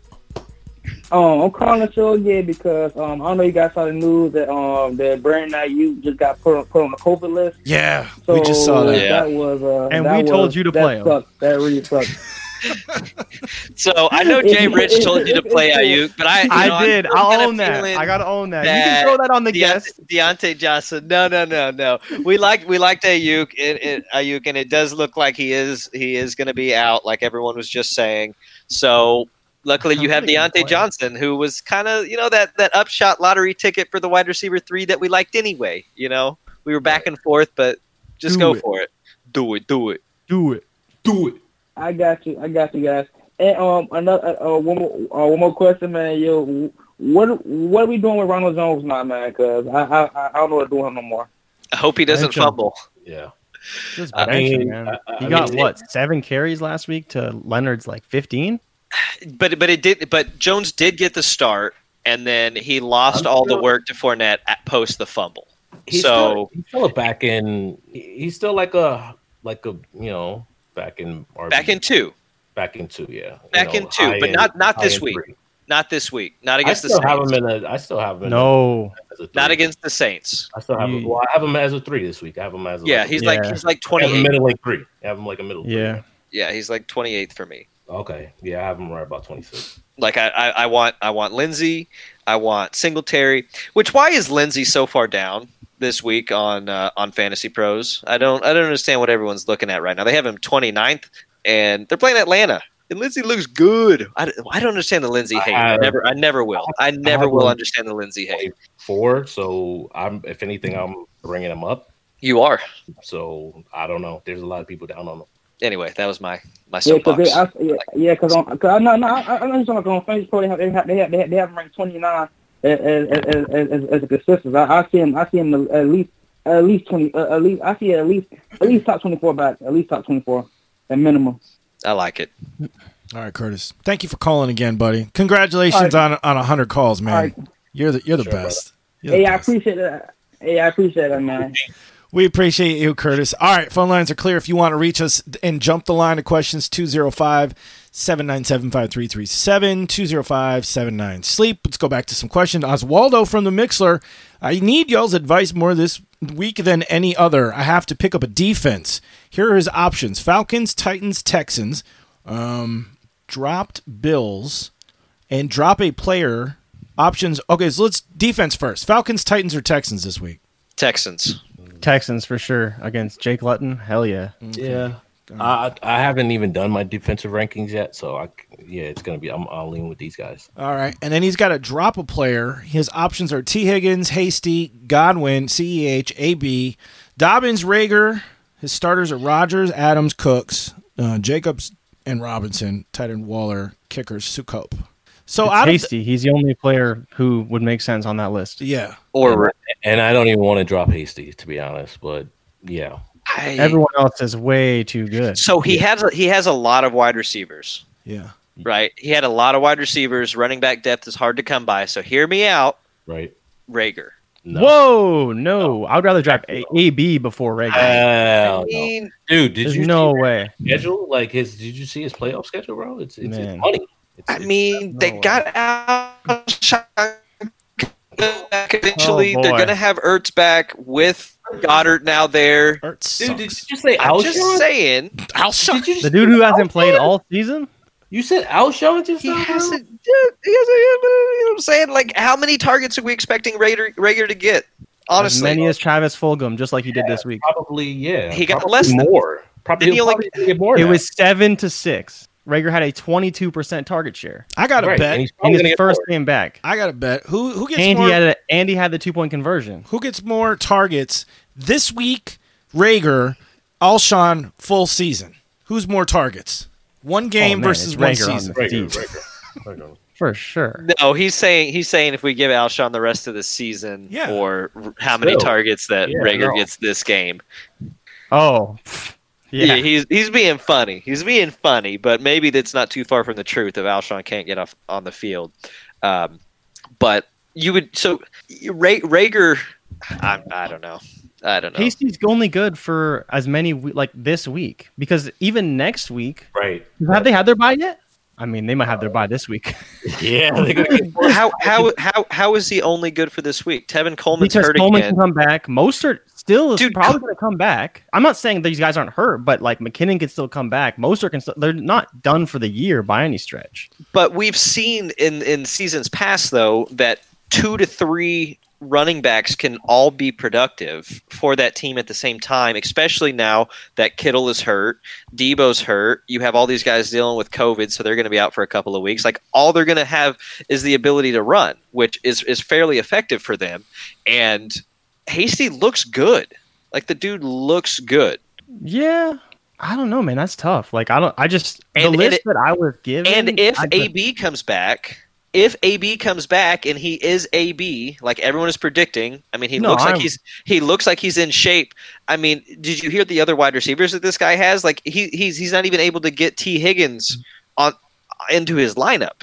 Um, I'm calling the show again because um, I don't know you guys saw the news that um that Brandon Ayuk just got put on, put on the COVID list. Yeah, So we just saw that. that was uh, And that we told was- you to that play him. sucked. That really sucked. So I know Jay Rich told you to play Ayuk, but I you know, I I'm did. still I'll kinda own that. feeling I gotta own that. You that can throw that on the Deont- guest. Deontay Johnson. No, no, no, no. We like we liked Ayuk. It, it, Ayuk, and it does look like he is he is going to be out, like everyone was just saying. So luckily, you have Deontay Johnson, who was kind of you know that that upshot lottery ticket for the wide receiver three that we liked anyway. You know, we were back and forth, but just Do go it. for it. Do it. Do it. Do it. Do it. I got you. I got you guys. And um, another uh, one more uh, one more question, man. Yo, what what are we doing with Ronald Jones now, man? Because I, I I don't know what to do with him no more. I hope he doesn't Bench him. fumble. Yeah. Just I bench him, mean, man. I- I He mean, got it- what seven carries last week to Leonard's like fifteen. But but it did. But Jones did get the start, and then he lost all the work to Fournette at post the fumble. He's so still, he's still a back in. He's still like a like a you know back in R B. back in two, back in two, yeah. You back know, in two, high but end- not not high this end week. three. Not this week. Not I against the still Saints. have him in a. I still have him. In No. a, as a three. Not against the Saints. I still have him. Well, I have him as a three this week. I have him as a Yeah, like, he's Yeah. like he's like I have twenty-eight. him middling three. I have him like a middle. Yeah. Yeah, he's like twenty-eighth for me. Three. Okay. Yeah, I have him right about twenty-six. Like I, I, I want I want Lindsey, I want Singletary. Which why is Lindsey so far down this week on uh, on Fantasy Pros? I don't I don't understand what everyone's looking at right now. They have him twenty-ninth, and they're playing Atlanta. And Lindsey looks good. I, I don't understand the Lindsey hate. I, have, never I never will. I never will understand the Lindsey hate. Four. So I'm. If anything, I'm bringing him up. You are. So I don't know. There's a lot of people down on him. Anyway, that was my my Yeah, because soapbox. yeah, yeah, because on, cause I no, no, I, I know you're talking on Facebook. They have, they have, they have, they have, they have him ranked twenty-nine as as as, as, as a consistent. I, I see him, I see him at least, at least twenty, uh, at least I see at least, at least top twenty-four back, at least top twenty-four, at minimum. I like it. All right, Curtis. Thank you for calling again, buddy. Congratulations All right. on on a hundred calls, man. All right. You're the you're the Sure, best. You're the Hey, I best. appreciate that. Hey, I appreciate that, man. We appreciate you, Curtis. All right, phone lines are clear. If you want to reach us and jump the line of questions, two oh five, seven nine seven, five three three seven, two oh five, seven nine sleep. Let's go back to some questions. Oswaldo from the Mixler. I need y'all's advice more this week than any other. I have to pick up a defense. Here are his options. Falcons, Titans, Texans, um, dropped Bills, and drop a player. Options. Okay, so let's defense first. Falcons, Titans, or Texans this week? Texans. Texans for sure against Jake Luton. Hell yeah. Yeah. I I haven't even done my defensive rankings yet, so I yeah, it's gonna be. I'm I'll lean with these guys. All right, and then he's got to drop a player. His options are T. Higgins, Hasty, Godwin, C E H, A B, Dobbins, Rager. His starters are Rodgers, Adams, Cooks, uh, Jacobs, and Robinson. Tight end Waller, kickers Sukop. So It's out Hasty. of He's the only player who would make sense on that list. the, yeah, Or and, and I don't even want to drop Hasty, to be honest. But yeah, I, Everyone else is way too good. So he has a, he has a lot of wide receivers, yeah. right? He had a lot of wide receivers. Running back depth is hard to come by. So hear me out, right. Rager. No. Whoa, no. I would rather drop a- AB before Rager. Hell I mean, no. Dude, did There's you no see way. his schedule? Like his, did you see his playoff schedule, bro? It's it's, Man. it's money. It's, I it's- mean, no they way. got out back eventually. Oh, They're boy. going to have Ertz back with Goddard now there. Ertz dude, did sucks. you say I'm Alshon? just saying. Alshon. Did you The dude who hasn't played all season? You said Alshon just He now, bro? hasn't. Dude, he hasn't. You know what I'm saying? Like, how many targets are we expecting Rager, Rager to get? Honestly, As many as Travis Fulgham, just like he did this week. Probably, yeah. He got Probably less than- more. Probably, Didn't he he'll only- probably get more. It now. was seven to six. Rager had a twenty-two percent target share I got a right, bet. and he's in probably his gonna get first more. game back. I got a bet. Who who gets And more? he had a, and he had the two point conversion. Who gets more targets this week? Rager, Alshon, full season. Who's more targets? One game Oh, man, versus it's one Rager on season. the Rager, team. Rager, Rager. For sure. No, he's saying he's saying if we give Alshon the rest of the season, Yeah. or r- how many Still. targets that Yeah, Rager no. gets this game. Oh, Yeah. yeah. he's he's being funny. He's being funny, but maybe that's not too far from the truth if Alshon can't get off on the field. Um, but you would so Ra- Rager, I, I don't know. I don't know. Hasty's only good for as many we- like this week because even next week, Right. have they had their bye yet? I mean, they might have their bye this week Yeah. They're gonna get more. how how how how is he only good for this week? Tevin Coleman's because hurt Coleman again. can come back. Mostert still is Dude, probably going to come back. I'm not saying these guys aren't hurt, but like McKinnon can still come back. Mostert can still. They're not done for the year by any stretch. But we've seen in, in seasons past, though, that two to three running backs can all be productive for that team at the same time, especially now that Kittle is hurt, Debo's hurt. You have all these guys dealing with COVID, so they're going to be out for a couple of weeks. Like, all they're going to have is the ability to run, which is, is fairly effective for them. And Hasty looks good. Like, the dude looks good. Yeah, I don't know, man. That's tough. Like I don't. I just the And- and list it- that I was given. And if I A B comes back, if A B comes back and he is A B, like everyone is predicting, I mean, he No, looks like I'm- he's he looks like he's in shape. I mean, did you hear the other wide receivers that this guy has? Like he he's he's not even able to get T Higgins on into his lineup.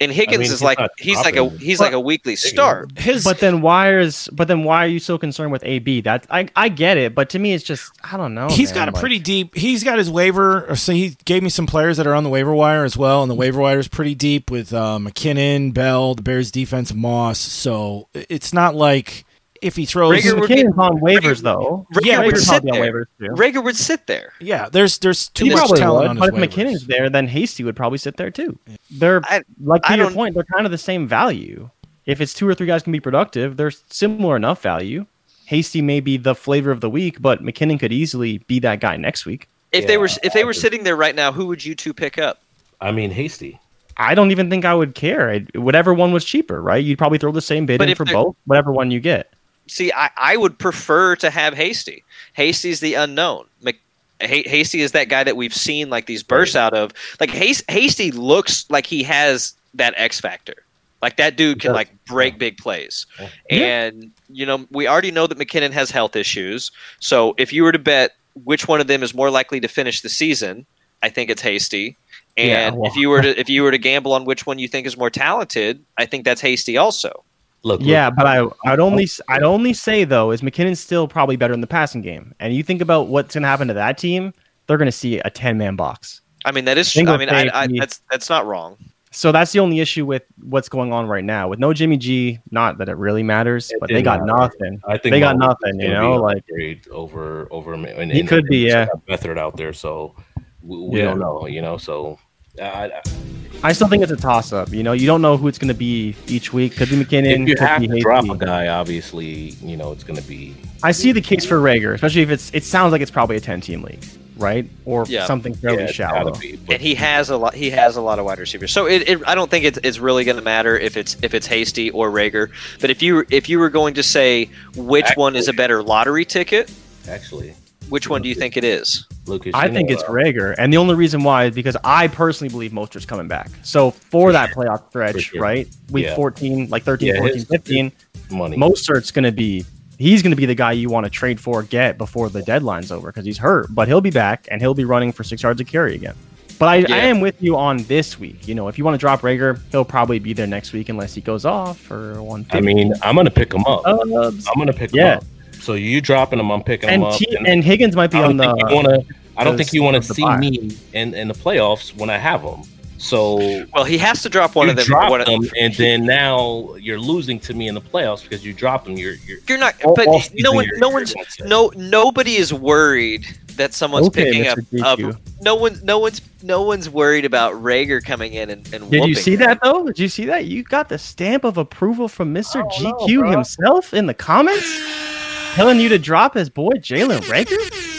And Higgins I mean, is like he's like a he's like a weekly start. His, but then why is but then why are you so concerned with A B? That I I get it, but to me it's just I don't know. He's man. got a like, pretty deep. He's got his waiver. So he gave me some players that are on the waiver wire as well, and the waiver wire is pretty deep with uh, McKinnon, Bell, the Bears defense, Moss. So it's not like if he throws Rager McKinnon's on waivers Rager, though. Rager yeah, would Rager's sit on there. waivers too. Rager would sit there. Yeah, there's there's too he much talent would, on his But if waivers. McKinnon's there, then Hasty would probably sit there too. They're I, like to I your don't, point, they're kind of the same value. If it's two or three guys can be productive, they're similar enough value. Hasty may be the flavor of the week, but McKinnon could easily be that guy next week. If yeah, they were if they were sitting there right now, who would you two pick up? I mean, Hasty. I don't even think I would care. I'd, whatever one was cheaper, right? You'd probably throw the same bid but in for both, whatever one you get. See, I, I would prefer to have Hasty. Hasty's the unknown. Mc, Hasty is that guy that we've seen like these bursts out of. Like Hasty looks like he has that X factor. Like that dude can like break big plays. And you know, we already know that McKinnon has health issues. So if you were to bet which one of them is more likely to finish the season, I think it's Hasty. And yeah, well. if you were to if you were to gamble on which one you think is more talented, I think that's Hasty also. Look, yeah, look. but I, I'd only, I'd only say though, is McKinnon's still probably better in the passing game, and you think about what's going to happen to that team, they're going to see a ten-man box. I mean, that is, I mean, I, I, that's that's not wrong. So that's the only issue with what's going on right now with no Jimmy G. Not that it really matters, it but they got matter. nothing. I think they got nothing. You know, like over over. And, he and, could and be, yeah. Method out there, so we, we yeah. don't know. You know, so. I, I, I still think it's a toss-up. You know, you don't know who it's going to be each week. Could be McKinnon. If you could have be to Hasty. drop a guy, obviously, you know it's going to be. I see the case for Rager, especially if it's. It sounds like it's probably a ten-team league, right? Or yeah. something fairly yeah, shallow. Be, and he has a lot. He has a lot of wide receivers. So it, it I don't think it's, it's really going to matter if it's if it's Hasty or Rager. But if you if you were going to say which actually, one is a better lottery ticket, actually. Which one do you think it is? Lucas, I think know, it's Rager, and the only reason why is because I personally believe Mostert's coming back. So for, for that sure. playoff stretch, sure. right, week yeah. fourteen, like thirteen, yeah, fourteen, fifteen, money. Mostert's going to be he's going to be the guy you want to trade for, get before the deadline's over because he's hurt, but he'll be back and he'll be running for six yards a carry again. But I, yeah. I am with you on this week. You know, if you want to drop Rager, he'll probably be there next week unless he goes off for one fifty. I mean, I'm going to pick him up. Uh, I'm going to pick yeah. him up. So you dropping him, I'm picking and him up. T- and, and Higgins might be on the. Wanna, I don't think you want to see buy. me in, in the playoffs when I have him. So well, he has to drop one you of them. Drop one them, of, and then now you're losing to me in the playoffs because you dropped them. You're you're, you're not. all, but all no one, no one's, no nobody is worried that someone's okay, picking up. up no one, no one's, no one's worried about Rager coming in and, and Did you see him. that though? Did you see that? You got the stamp of approval from Mister G Q know, himself in the comments. Telling you to drop his boy Jalen Rager?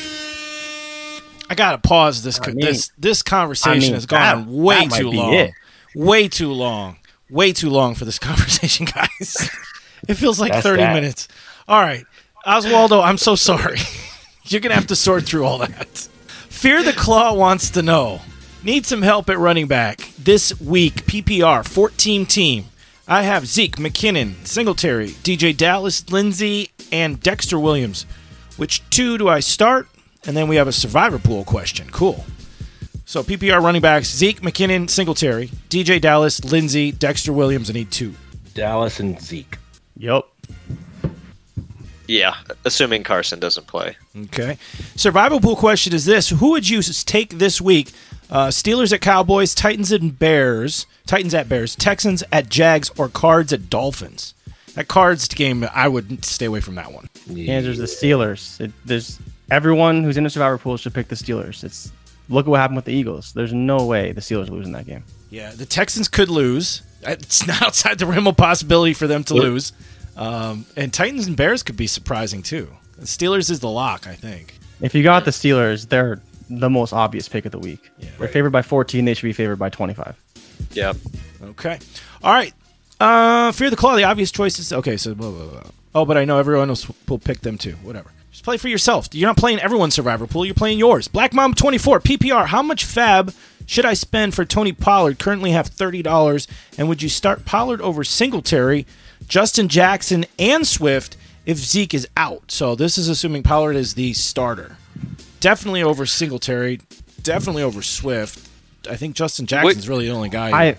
I gotta pause this. I mean, this this conversation I mean, has gone that, way that too long. It. Way too long. Way too long for this conversation, guys. It feels like That's thirty that. minutes. All right, Oswaldo, I'm so sorry. You're gonna have to sort through all that. Fear the Claw wants to know. Need some help at running back this week. P P R fourteen team. I have Zeke, McKinnon, Singletary, D J Dallas, Lindsey, and Dexter Williams. Which two do I start? And then we have a survivor pool question. Cool. So P P R running backs, Zeke, McKinnon, Singletary, D J Dallas, Lindsey, Dexter Williams. I need two. Dallas and Zeke. Yep. Yeah, assuming Carson doesn't play. Okay. Survival pool question is this. Who would you take this week? Uh, Steelers at Cowboys, Titans and Bears, Titans at Bears, Texans at Jags, or Cards at Dolphins? That Cards game, I would stay away from that one. The answer is the Steelers. It, there's everyone who's in the survivor pool should pick the Steelers. It's look at what happened with the Eagles. There's no way the Steelers are losing that game. Yeah, the Texans could lose. It's not outside the realm of possibility for them to yep. lose. Um, and Titans and Bears could be surprising too. The Steelers is the lock, I think. If you got the Steelers, they're the most obvious pick of the week. Yeah, They're right. favored by fourteen. They should be favored by twenty-five. Yep. Okay. All right. Uh, Fear the Claw, the obvious choices. Okay, so blah, blah, blah. Oh, but I know everyone else will pick them too. Whatever. Just play for yourself. You're not playing everyone's survivor pool. You're playing yours. Black Mom twenty-four, P P R. How much fab should I spend for Tony Pollard? Currently have thirty dollars. And would you start Pollard over Singletary, Justin Jackson, and Swift if Zeke is out? So this is assuming Pollard is the starter. Definitely over Singletary. Definitely over Swift. I think Justin Jackson's Wait, really the only guy. I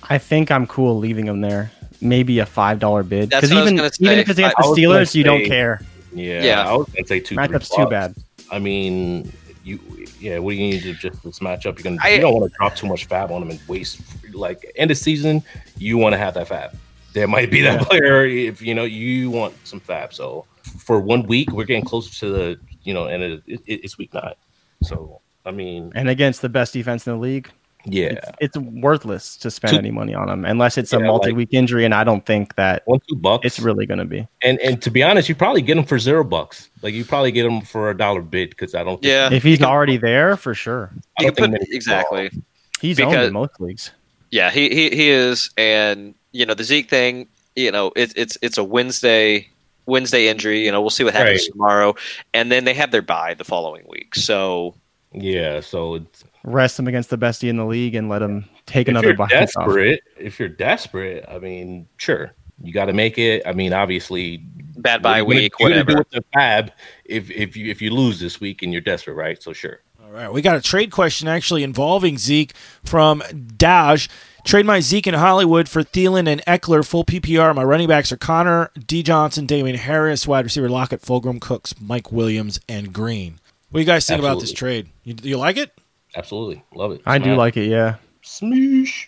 I think I'm cool leaving him there. Maybe a five dollar bid. That's Because what I was even gonna even say. if it's against I the was gonna Steelers, you don't say- care. Yeah, Yeah. I was gonna say two. Matchup's three too bucks. bad. I mean, you. Yeah, what do you need to just this matchup? You're gonna. I- you don't want to drop too much fab on him and waste. Like end of season, you want to have that fab. There might be that player if you know you want some fab. So for one week, we're getting closer to the you know, and it, it, it's week nine. So I mean, And against the best defense in the league, yeah, it's, it's worthless to spend Two- any money on him unless it's a Yeah, multi-week injury, and I don't think that one two bucks. it's really going to be. And and to be honest, you probably get him for zero bucks. Like you probably get him for a dollar bid because I don't. Think Yeah. If he's already there, for sure. I You don't can think put, many- exactly. He's Because- owned in most leagues. Yeah, he, he he is, and you know the Zeke thing. You know, it's it's it's a Wednesday Wednesday injury. You know, we'll see what happens Right. tomorrow, and then they have their bye the following week. So Yeah, so it's, Rest him against the bestie in the league and let him take if another you're bye. off. desperate, if you're desperate, I mean, sure, you got to make it. I mean, obviously, bad what bye are you gonna- week, you're gonna whatever. do with the fab if if you if you lose this week and you're desperate, right? So sure. All right, we got a trade question actually involving Zeke from Daj. Trade my Zeke in Hollywood for Thielen and Eckler, full P P R. My running backs are Connor, D. Johnson, Damian Harris, wide receiver Lockett, Fulgham, Cooks, Mike Williams, and Green. What do you guys think about this trade? You, you like it? Absolutely, love it. I do Smash. like it, yeah. Smoosh.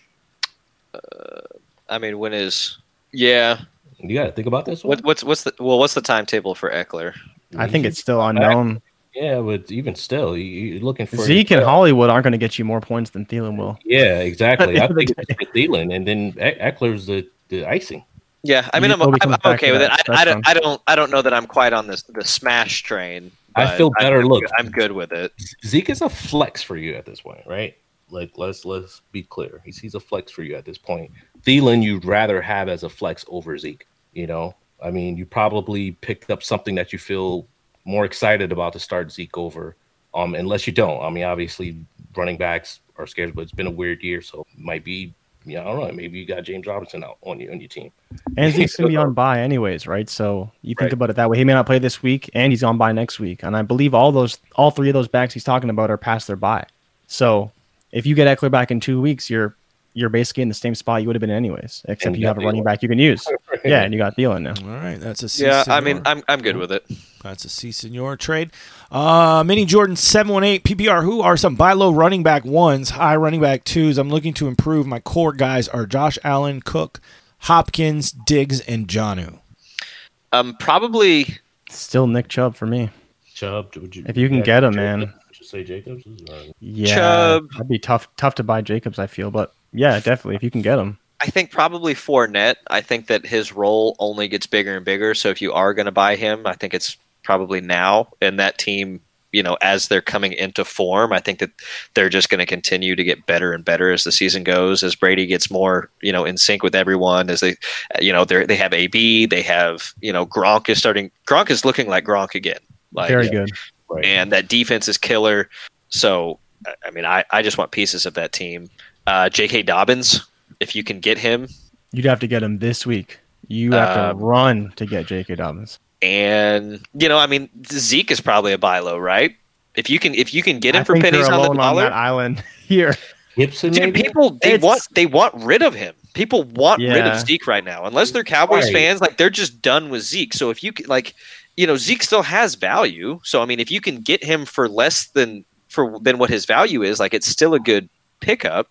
I mean, when is yeah? You got to think about this one. What, what's what's the well? What's the timetable for Eckler? I think it's still unknown. Yeah, but even still, you, you're looking for Zeke and Hollywood aren't going to get you more points than Thielen will. Yeah, exactly. I At the think end of the it's Thielen, and then E- Eckler's the, the icing. Yeah, I mean, He I'm, probably I'm, comes I'm back okay to with it. that I, I, don't, touchdown. I don't I don't know that I'm quite on this the smash train. I but feel better. I'm, Look, I'm good with it. Zeke is a flex for you at this point, right? Like let's let's be clear. He's he's a flex for you at this point. Thielen, you'd rather have as a flex over Zeke. You know, I mean, you probably picked up something that you feel more excited about to start Zeke over. Um, unless you don't. I mean, obviously, running backs are scared, but it's been a weird year, so it might be. Yeah, I don't know. Maybe you got James Robinson out on you on your team. And Zeke's going to be on bye anyways, right? So you think Right. about it that way. He may not play this week, and he's on bye next week. And I believe all those, all three of those backs he's talking about are past their bye. So if you get Eckler back in two weeks, you're you're basically in the same spot you would have been anyways, except And you you have got a running Thielen. back you can use. Yeah, and you got Thielen now. All right, that's a C Yeah, I Senor. mean, I'm I'm good with it. That's a C Senor trade. Uh, Mini Jordan seven one eight P P R. Who are some buy low running back ones, high running back twos? I'm looking to improve. My core guys are Josh Allen, Cook, Hopkins, Diggs, and Jonnu. Um, probably Still Nick Chubb for me. Chubb, would you? If you can get him, man. Would you say Jacobs? Or- Yeah, Chubb. that'd be tough. Tough to buy Jacobs, I feel, but yeah, definitely if you can get him. I think probably Fournette. I think that his role only gets bigger and bigger. So if you are going to buy him, I think it's probably now. And that team, you know, as they're coming into form, I think that they're just going to continue to get better and better as the season goes. As Brady gets more, you know, in sync with everyone. As they, you know, they they have A B, they have, you know, Gronk is starting. Gronk is looking like Gronk again. Like, Very good. Right. and that defense is killer. So, I- I mean, I, I just want pieces of that team. Uh, J K. Dobbins, if you can get him, You'd have to get him this week. You have Um, to run to get J K. Dobbins. and you know, I mean, Zeke is probably a buy low, right? If you can, if you can get him I for think pennies you're on the alone on dollar, that island here. Gibson, dude, maybe? people they It's- want they want rid of him. People want rid Yeah. of Zeke right now, unless they're Cowboys Right. fans. Like they're just done with Zeke. So if you can, like, you know, Zeke still has value. So I mean, if you can get him for less than for than what his value is, like it's still a good pickup.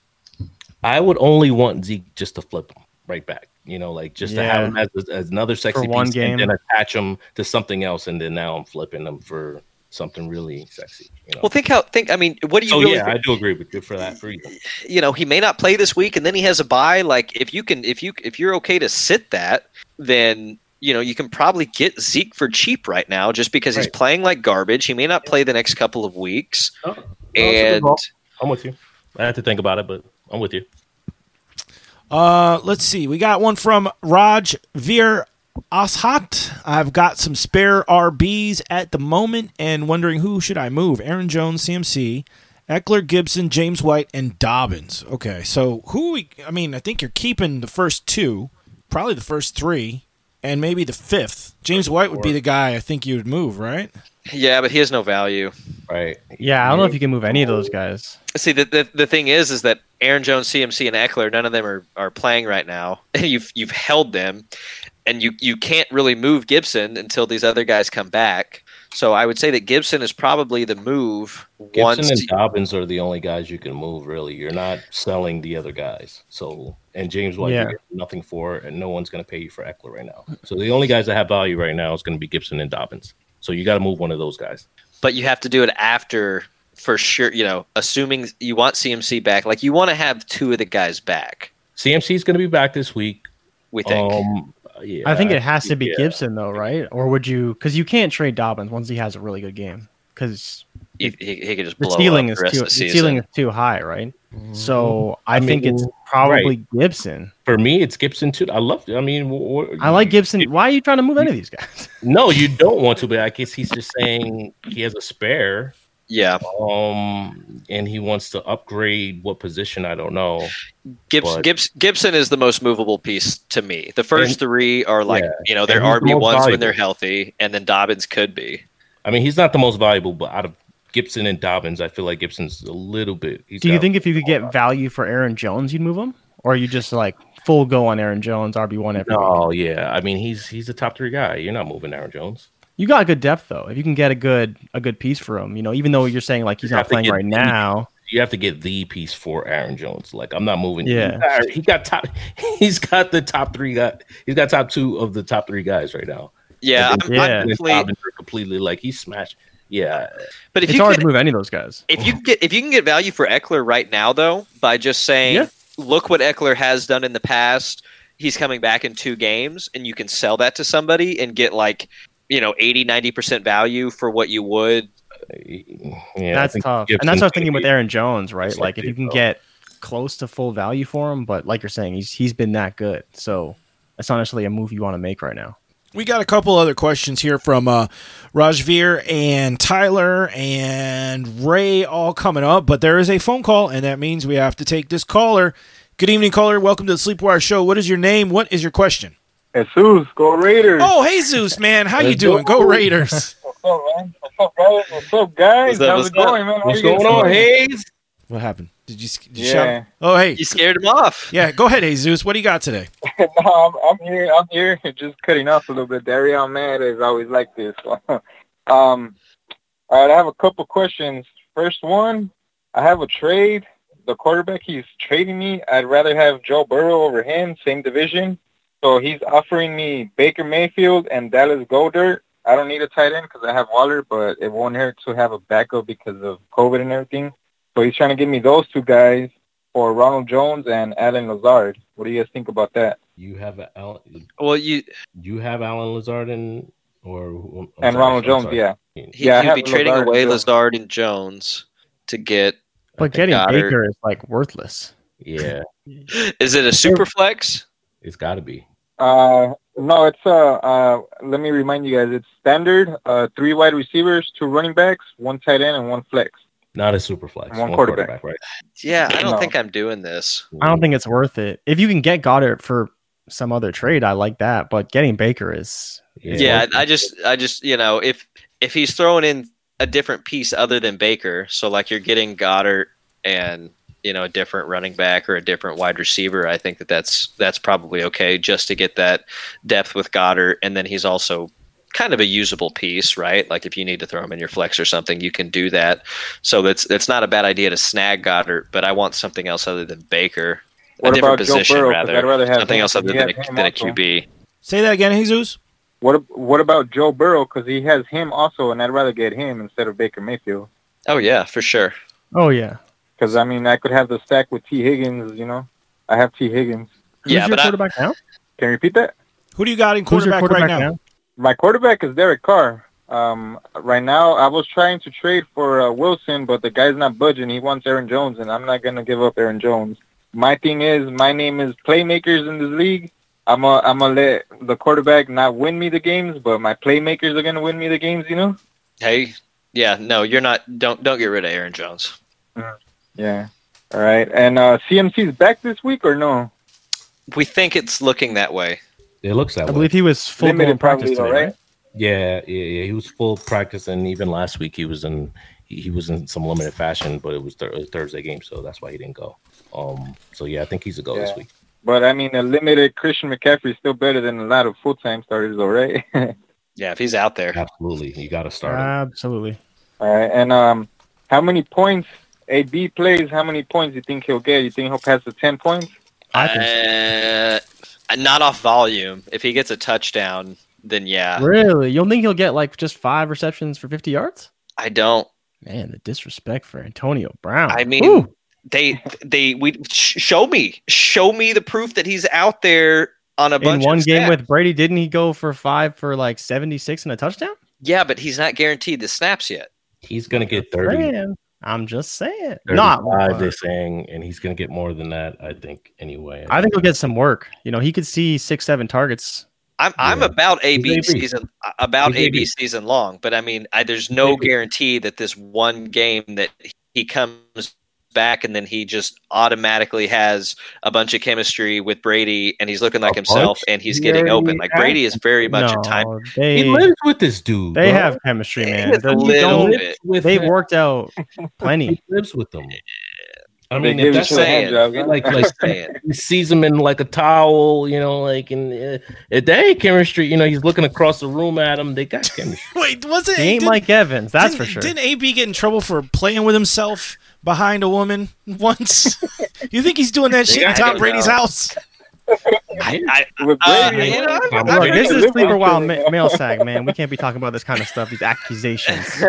I would only want Zeke just to flip him right back. You know, like just to Yeah. have him as, as another sexy For one piece game. and then attach him to something else, and then now I'm flipping them for something really sexy. You know? Well, think how think. I mean, what do you so really? yeah, think? I do agree with good for that for you. You know, he may not play this week, and then he has a bye. Like if you can, if you if you're okay to sit that, then you know you can probably get Zeke for cheap right now, just because he's Right. playing like garbage. He may not play the next couple of weeks, Oh, no, it's a good and call. I'm with you. I had to think about it, but I'm with you. Uh, let's see. We got one from Raj Veer Ashat. I've got some spare R Bs at the moment and wondering who should I move? Aaron Jones, C M C, Eckler, Gibson, James White, and Dobbins. Okay, so who we, I mean, I think you're keeping the first two, probably the first three, and maybe the fifth. James White would be the guy I think you would move, right? yeah, but he has no value. Right. Yeah, I don't know if you can move any of those guys. See, the, the the thing is, is that Aaron Jones, C M C, and Eckler, none of them are, are playing right now, and you've you've held them, and you you can't really move Gibson until these other guys come back. So I would say that Gibson is probably the move. Gibson once and Dobbins are the only guys you can move. Really, you're not selling the other guys. So and James White, Yeah. you get nothing for, and no one's going to pay you for Eckler right now. So the only guys that have value right now is going to be Gibson and Dobbins. So you got to move one of those guys. But you have to do it after, for sure. You know, assuming you want C M C back, like you want to have two of the guys back. C M C is going to be back this week. We think. Um, yeah, I think it has to be yeah. Gibson though, right? Or would you? Because you can't trade Dobbins once he has a really good game. Because He, he, he could just the blow ceiling up is the rest too of the the season. ceiling is too high, right? So I, I think mean, it's probably right. Gibson. For me, it's Gibson too. I love. I mean, wh- wh- I like Gibson. Why are you trying to move any of these guys? No, you don't want to, but I guess he's just saying he has a spare. Yeah. Um, and he wants to upgrade what position? I don't know. Gibbs, But- Gibbs, Gibson is the most movable piece to me. The first And- three are like, yeah. you know, they're And he's R the B most ones when valuable. they're healthy, and then Dobbins could be. I mean, he's not the most valuable, but out of Gibson and Dobbins, I feel like Gibson's a little bit. he's Do you got- think if you could get value for Aaron Jones, you'd move him, or are you just like full go on Aaron Jones, R B one every week? Oh yeah, I mean he's he's a top three guy. You're not moving Aaron Jones. You got good depth though. If you can get a good a good piece for him, you know, even though you're saying like he's You not have to playing get right the- now. You have to get the piece for Aaron Jones. Like I'm not moving. Yeah. he got, he got top. He's got the top three guy. He's got top two of the top three guys right now. Yeah, And I'm, then I'm Dobbins definitely- are completely like he's smashed. Yeah, But if It's you hard could, to move any of those guys. if you can get if you can get value for Eckler right now, though, by just saying, Yeah. look what Eckler has done in the past. He's coming back in two games, and you can sell that to somebody and get like, you know, eighty, ninety percent value for what you would. yeah. I That's think tough. Gibson's And that's what I was gonna thinking with be- Aaron Jones, right? That's Like like if you it, can though. get close to full value for him, but like you're saying, he's he's been that good. So that's not necessarily a move you want to make right now. We got a couple other questions here from uh, Rajveer and Tyler and Ray all coming up, but there is a phone call, and that means we have to take this caller. Good evening, caller. Welcome to the Sleepwire Show. What is your name? What is your question? Jesus, go Raiders. Oh, Jesus, man. How you doing? Go Raiders. What's up, man? What's up, guys? What's up, guys? What's up, How's what's it going, up? man? How What's you guys going on, doing? Hayes? What happened? Did you, did you Yeah. shout? Oh, hey. You scared him off. Yeah, go ahead, Jesus. What do you got today? no, I'm, I'm here. I'm here. Just cutting off a little bit. Dario Mad is always like this. um, all right, I have a couple questions. First one, I have a trade. The quarterback he's trading me, I'd rather have Joe Burrow over him, same division. So he's offering me Baker Mayfield and Dallas Goedert. I don't need a tight end because I have Waller, but it won't hurt to have a backup because of COVID and everything. So he's trying to give me those two guys for Ronald Jones and Alan Lazard. What do you guys think about that? You have Alan. Well, you You have Alan Lazard and or I'm And sorry, Ronald I'm Jones, sorry. yeah. he, Yeah, I you'd have be trading Lazard away and Jones. Lazard and Jones to get. But getting Goddard. Baker is like worthless. Yeah, Is it a super flex? it's got to be. Uh, no, it's uh, uh. Let me remind you guys, it's standard. Uh, three wide receivers, two running backs, one tight end, and one flex. Not a super flex. And one quarterback. right? Yeah, I don't No. think I'm doing this. I don't think it's worth it. If you can get Goddard for some other trade, I like that. But getting Baker is Yeah, I, I just, I just, you know, if if he's throwing in a different piece other than Baker, so like you're getting Goddard and you know a different running back or a different wide receiver, I think that that's that's probably okay just to get that depth with Goddard, and then he's also kind of a usable piece, right? Like if you need to throw him in your flex or something, you can do that. So that's that's not a bad idea to snag Goddard, but I want something else other than Baker, What a different about Joe position Burrow? 'Cause rather, I'd rather have something him, else 'cause other he than has a, him than a also. Q B. Say that again, Jesus. What What about Joe Burrow? Because he has him also, and I'd rather get him instead of Baker Mayfield. Oh yeah, for sure. Oh yeah. Because I mean, I could have the stack with T Higgins. You know, I have T Higgins. Who's Yeah, your but I- quarterback now? Can you repeat that? Who do you got in Who's your quarterback, quarterback right now? now? My quarterback is Derek Carr. Um, right now, I was trying to trade for uh, Wilson, but the guy's not budging. He wants Aaron Jones, and I'm not gonna give up Aaron Jones. My thing is, my name is playmakers in this league. I'm a, I'm gonna let the quarterback not win me the games, but my playmakers are gonna win me the games. You know? Hey, yeah, no, you're not. Don't don't get rid of Aaron Jones. Yeah. All right. And uh, C M C's back this week or no? We think it's looking that way. It looks that I way. believe he was full Limited blown practice probably, today, though, right? right? Yeah, yeah, yeah. He was full practice, and even last week he was in. he, he was in some limited fashion, but it was th- a Thursday game, so that's why he didn't go. Um, so yeah, I think he's a go Yeah. this week. But I mean, a limited Christian McCaffrey is still better than a lot of full time starters, though, right? Yeah, if he's out there, absolutely, you got to start him. Absolutely. All right, and um, how many points A B plays? How many points you think he'll get? You think he'll pass the ten points? I think uh, not off volume. If he gets a touchdown, then yeah. Really? You don't think he'll get like just five receptions for fifty yards? I don't. Man, the disrespect for Antonio Brown. I mean, Ooh. they they we sh- show me show me the proof that he's out there on a In bunch one of game snaps. with Brady, didn't he go for five for like seventy-six and a touchdown? Yeah, but he's not guaranteed the snaps yet. He's gonna get thirty. Man, I'm just saying. Not thirty-five, they're saying, and he's gonna get more than that, I think. Anyway, I think he'll get some work. You know, he could see six, seven targets. I'm I'm about A B He's A B. season about He's A B A B. season long, but I mean, I, there's no guarantee that this one game that he comes back and then he just automatically has a bunch of chemistry with Brady and he's looking like A himself bunch? and he's He getting already open. Like has- Brady is very much No, a time. they, he lives with this dude. they bro. have chemistry, man. Just a You little don't- bit. With They've him. worked out plenty. He lives with them. I They mean, give if you that's some like, hand jobs, huh? like, like saying. he sees him in like a towel, you know, like, and uh, if they ain't chemistry, you know, he's looking across the room at him. They got chemistry. Wait, was it? He ain't didn't- Mike Evans, that's didn't- for sure. Didn't A B get in trouble for playing with himself behind a woman once? You think he's doing that shit in I Tom don't Brady's know. house? I, I, With uh, Brady, you know, I'm- I'm I'm Look, pretty this is liberal Sleeper Wild today. ma- Mail Sag, man. We can't be talking about this kind of stuff, these accusations.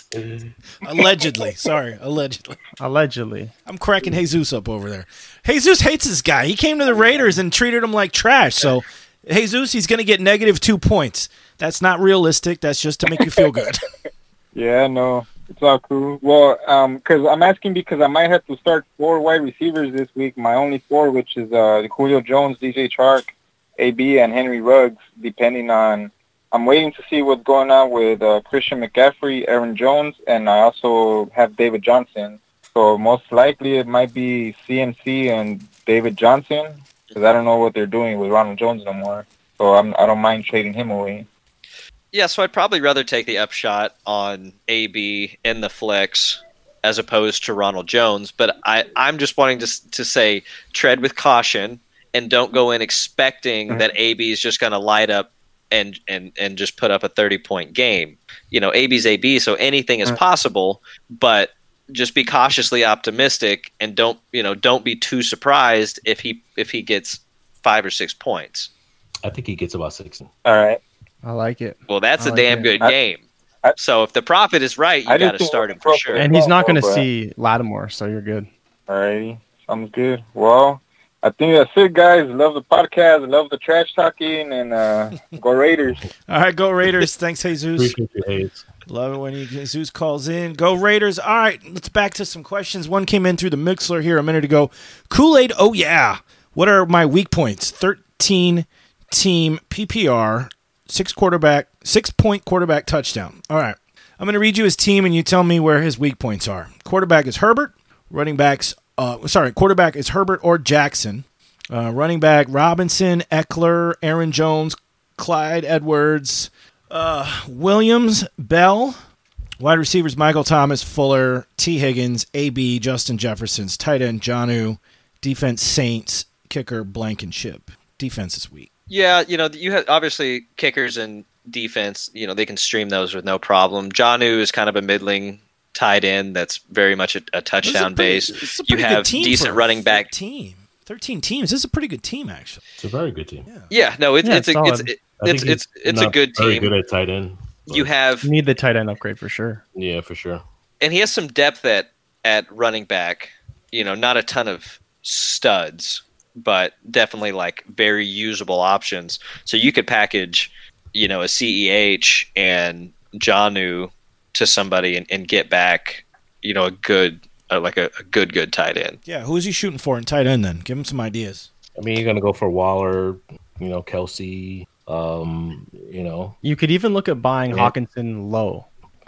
Allegedly. Sorry, allegedly. Allegedly. I'm cracking Jesus up over there. Jesus hates this guy. He came to the Raiders and treated him like trash. So, Jesus, he's going to get negative two points. That's not realistic. That's just to make you feel good. Yeah, no, it's all cool. Well, um, because I'm asking because I might have to start four wide receivers this week. My only four, which is uh, Julio Jones, D J Chark, A B, and Henry Ruggs, depending on. I'm waiting to see what's going on with uh, Christian McCaffrey, Aaron Jones, and I also have David Johnson. So most likely it might be C M C and David Johnson because I don't know what they're doing with Ronald Jones no more. So I'm, I don't mind trading him away. Yeah, so I'd probably rather take the upshot on A B in the flex as opposed to Ronald Jones. But I, I'm just wanting to to say tread with caution and don't go in expecting that A B is just going to light up and, and, and just put up a thirty-point game. You know, A B's A B, so anything is possible, but just be cautiously optimistic and don't, you know, don't be too surprised if he if he gets five or six points. I think he gets about six. All right. I like it. Well, that's I a like damn it. good I- game. I- So if the profit is right, you I got just to think start it's him for sure. And he's not going to But- see Lattimore, so you're good. Alrighty, sounds good. Well, I think that's it, guys. Love the podcast. Love the trash talking, and uh, go Raiders. All right, go Raiders. Thanks, Jesus. Appreciate you, Hayes. Love it when you, Jesus calls in. Go Raiders. All right, let's back to some questions. One came in through the Mixler here a minute ago. Kool-Aid, oh yeah. What are my weak points? thirteen team P P R, six quarterback, six point quarterback touchdown. All right. I'm going to read you his team and you tell me where his weak points are. Quarterback is Herbert. Running backs, uh, sorry, quarterback is Herbert or Jackson. Uh, running back, Robinson, Eckler, Aaron Jones, Clyde Edwards, uh, Williams, Bell. Wide receivers, Michael Thomas, Fuller, T. Higgins, A B, Justin Jefferson's tight end, Jonnu. Defense, Saints, kicker, Blankenship. Defense is weak. Yeah, you know, you have obviously kickers and defense, you know, they can stream those with no problem. Jonnu is kind of a middling tight end that's very much a, a touchdown base. It's a You pretty have good team decent for running back. Team. thirteen teams. This is a pretty good team, actually. It's a very good team. Yeah. Yeah, no, it, Yeah, it's a, solid. it's it, I think it's he's it's it's a not good very team. good at tight end. but- You have You need the tight end upgrade for sure. yeah, for sure. and he has some depth at at running back. You know, not a ton of studs, but definitely like very usable options. So you could package, you know, a C E H and Jonnu to somebody and, and get back, you know, a good uh, like a, a good good tight end. Yeah, who is he shooting for in tight end then? Give him some ideas. I mean, you're gonna go for Waller, you know, Kelsey, um, you know. You could even look at buying Yeah. Hawkinson low,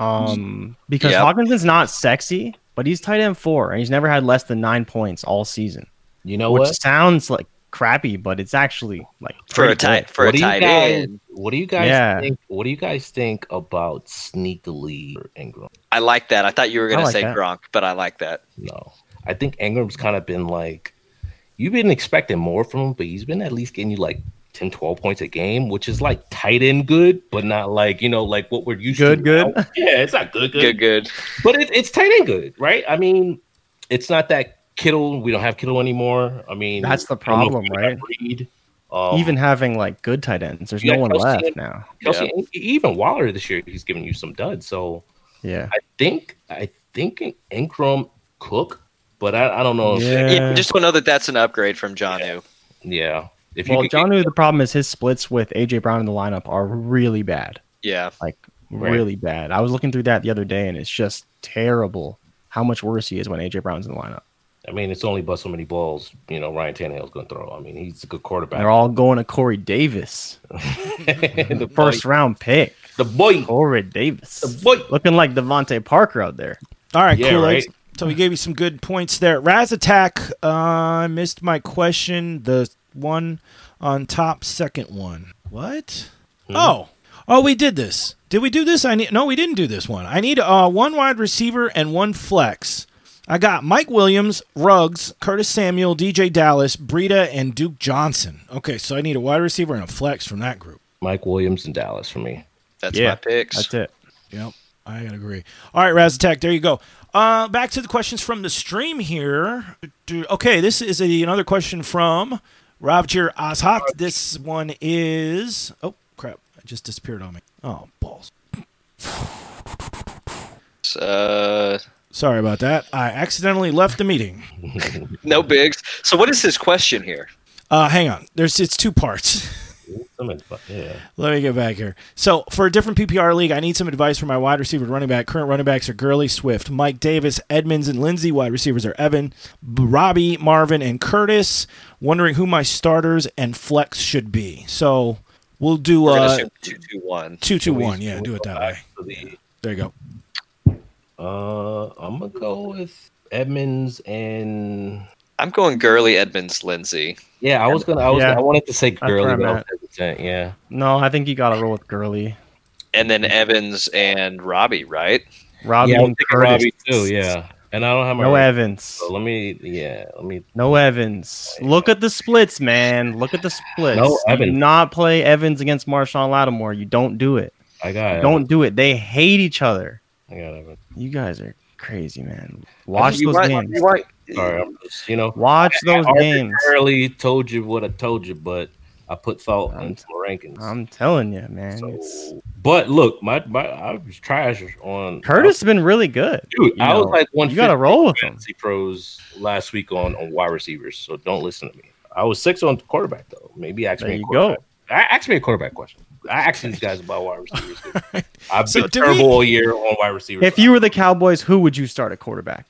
um, because Yep. Hawkinson's not sexy, but he's tight end four, and he's never had less than nine points all season. You know which what? sounds like crappy, but it's actually like for a pretty tight good. for What a do you tight guys- end. What do you guys Yeah. think? What do you guys think about sneakily Ingram? I like that. I thought you were going I to like say that. Gronk, but I like that. No, I think Ingram's kind of been like, you've been expecting more from him, but he's been at least getting you like ten, twelve points a game, which is like tight end good, but not like, you know, like what we're used Good, to. good. now. Yeah, it's not good, good. Good, good. But it, it's tight end good, right? I mean, it's not that Kittle. We don't have Kittle anymore. I mean, That's the I don't know if problem, we right? got Reed. Um, Even having like good tight ends, there's yeah, no one Kelsey left and- now. Kelsey, and even Waller this year, he's giving you some duds. So Yeah. I think I think Ingram Cook, but I, I don't know. If Yeah. Yeah, just to know that that's an upgrade from Jonnu. yeah. If Well, could John, the problem is his splits with A J Brown in the lineup are really bad. Yeah. Like Right. really bad. I was looking through that the other day, and it's just terrible how much worse he is when A J Brown's in the lineup. I mean, it's only but so many balls, you know, Ryan Tannehill's going to throw. I mean, he's a good quarterback. They're all going to Corey Davis, the first boy, round pick. the boy, Corey Davis, the boy. looking like Devontae Parker out there. All right, Yeah, cool. right. So we gave you some good points there. Raz Attack, uh, I missed my question. The one on top, second one. What? Hmm. Oh, oh, we did this. Did we do this? I need. No, we didn't do this one. I need uh, one wide receiver and one flex. I got Mike Williams, Ruggs, Curtis Samuel, D J Dallas, Breida, and Duke Johnson. Okay, so I need a wide receiver and a flex from that group. Mike Williams and Dallas for me. That's Yeah, my picks. That's it. Yep, I gotta agree. All right, Raz Attack, there you go. Uh, back to the questions from the stream here. Okay, this is a, another question from Roger Azhat. This one is... Oh, crap. It just disappeared on me. Oh, balls. Uh, Sorry about that. I accidentally left the meeting. no bigs. So what is his question here? Uh, hang on. There's It's two parts. Yeah. Let me get back here. So, for a different P P R league, I need some advice for my wide receiver and running back. Current running backs are Gurley, Swift, Mike Davis, Edmonds, and Lindsey. Wide receivers are Evan, Robbie, Marvin, and Curtis. Wondering who my starters and flex should be. So, we'll do We're gonna uh, assume two two one. two two one. Yeah, do it that way. way. There you go. Uh, I'm gonna go with Edmonds and I'm going Gurley, Edmonds, Lindsey. yeah. I was gonna. I was. Yeah. I wanted to say That's Gurley, where I'm but I was at. hesitant. Yeah. No, I think you got to roll with Gurley. And then Evans and Robbie, right? Robbie yeah, I was and thinking Curtis. Robbie too. Yeah. And I don't have my No right- Evans. So let me. Yeah. Let me. No Evans. Look at the splits, man. Look at the splits. No You Evans. do not play Evans against Marshawn Lattimore. You don't do it. I got. Don't do it. They hate each other. I got Evans. You guys are crazy, man. Watch You those want- games. you want- Sorry, I'm just, you know. Watch I- those I games. arbitrarily told you what I told you, but I put thought into my rankings. I'm telling you, man. It's- But look, my, my I was trash on Curtis has been really good. Dude, You I was know, like one. You got to roll with him. Fantasy pros last week on, on wide receivers, so don't listen to me. I was six on quarterback though. Maybe ask There me. A you quarterback. I ask me a quarterback question. I asked these guys about wide receivers. I've So been do terrible we- all year on wide receivers. If you were the Cowboys, who would you start at quarterback?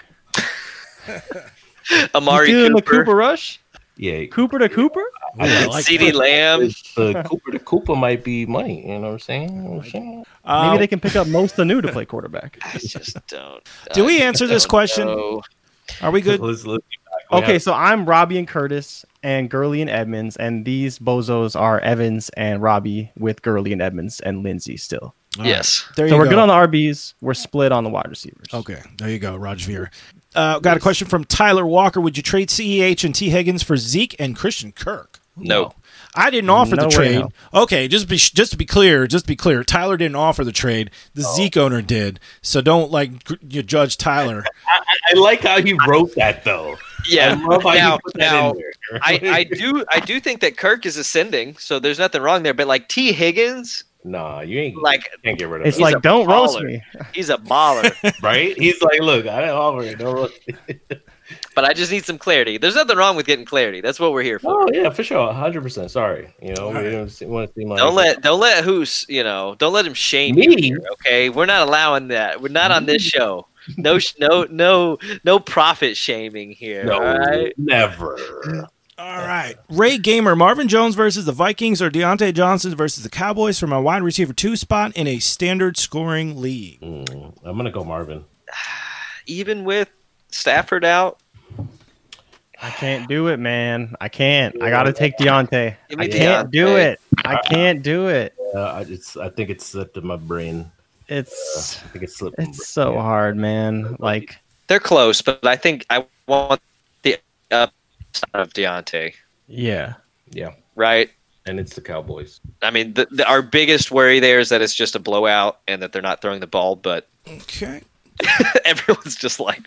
Amari you feeling the Cooper. Cooper rush? yeah, Cooper to Cooper? I like CeeDee Lamb. the Cooper to Cooper might be money. You know what I'm saying? You know what I'm saying? Uh, Maybe they can pick up most of the new to play quarterback. I just don't. Do I we answer this don't question? know. Are we good? Let's look. Okay, so I'm Robbie and Curtis and Gurley and Edmonds, and these bozos are Evans and Robbie with Gurley and Edmonds and Lindsey still. All right. Yes. There you So we're go. good on the R Bs. We're split on the wide receivers. Okay, there you go, Roger Veer. Uh, got a question from Tyler Walker. Would you trade C E H and T. Higgins for Zeke and Christian Kirk? No. I didn't offer No the way, trade. no. Okay, just be just to be clear, just to be clear, Tyler didn't offer the trade. The Zeke owner did. So don't like gr- you judge Tyler. I, I like how he wrote that though. Yeah. I love how Now, you put that now in there. I, I do I do think that Kirk is ascending, so there's nothing wrong there. But like T. Higgins, Nah, you ain't like can't get rid of It's him. like, a don't roast baller. me. he's a baller. right? He's like, look, I didn't offer it. Don't roast me. But I just need some clarity. There's nothing wrong with getting clarity. That's what we're here for. Oh yeah, for sure, hundred percent. Sorry, you know, we don't see- want to see my. Don't let don't let who's you know don't let him shame Me? you. Here, okay, we're not allowing that. We're not on this show. No, sh- no, no, no profit shaming here. No, all right. never. All right. Ray Gamer, Marvin Jones versus the Vikings or Deontay Johnson versus the Cowboys for my wide receiver two spot in a standard scoring league. Mm, I'm gonna go Marvin. Even with Stafford out, I can't do it, man. I can't. I gotta take Deontay. Give me I can't Deontay. do it. I can't do it. Uh, I, it's, I think it slipped in my brain. It's uh, I think it slipped. in my it's so hard, man. Like They're close, but I think I want the upside of Deontay. yeah. Yeah. Right? And it's the Cowboys. I mean, the, the, our biggest worry there is that it's just a blowout and that they're not throwing the ball, but Okay. everyone's just like,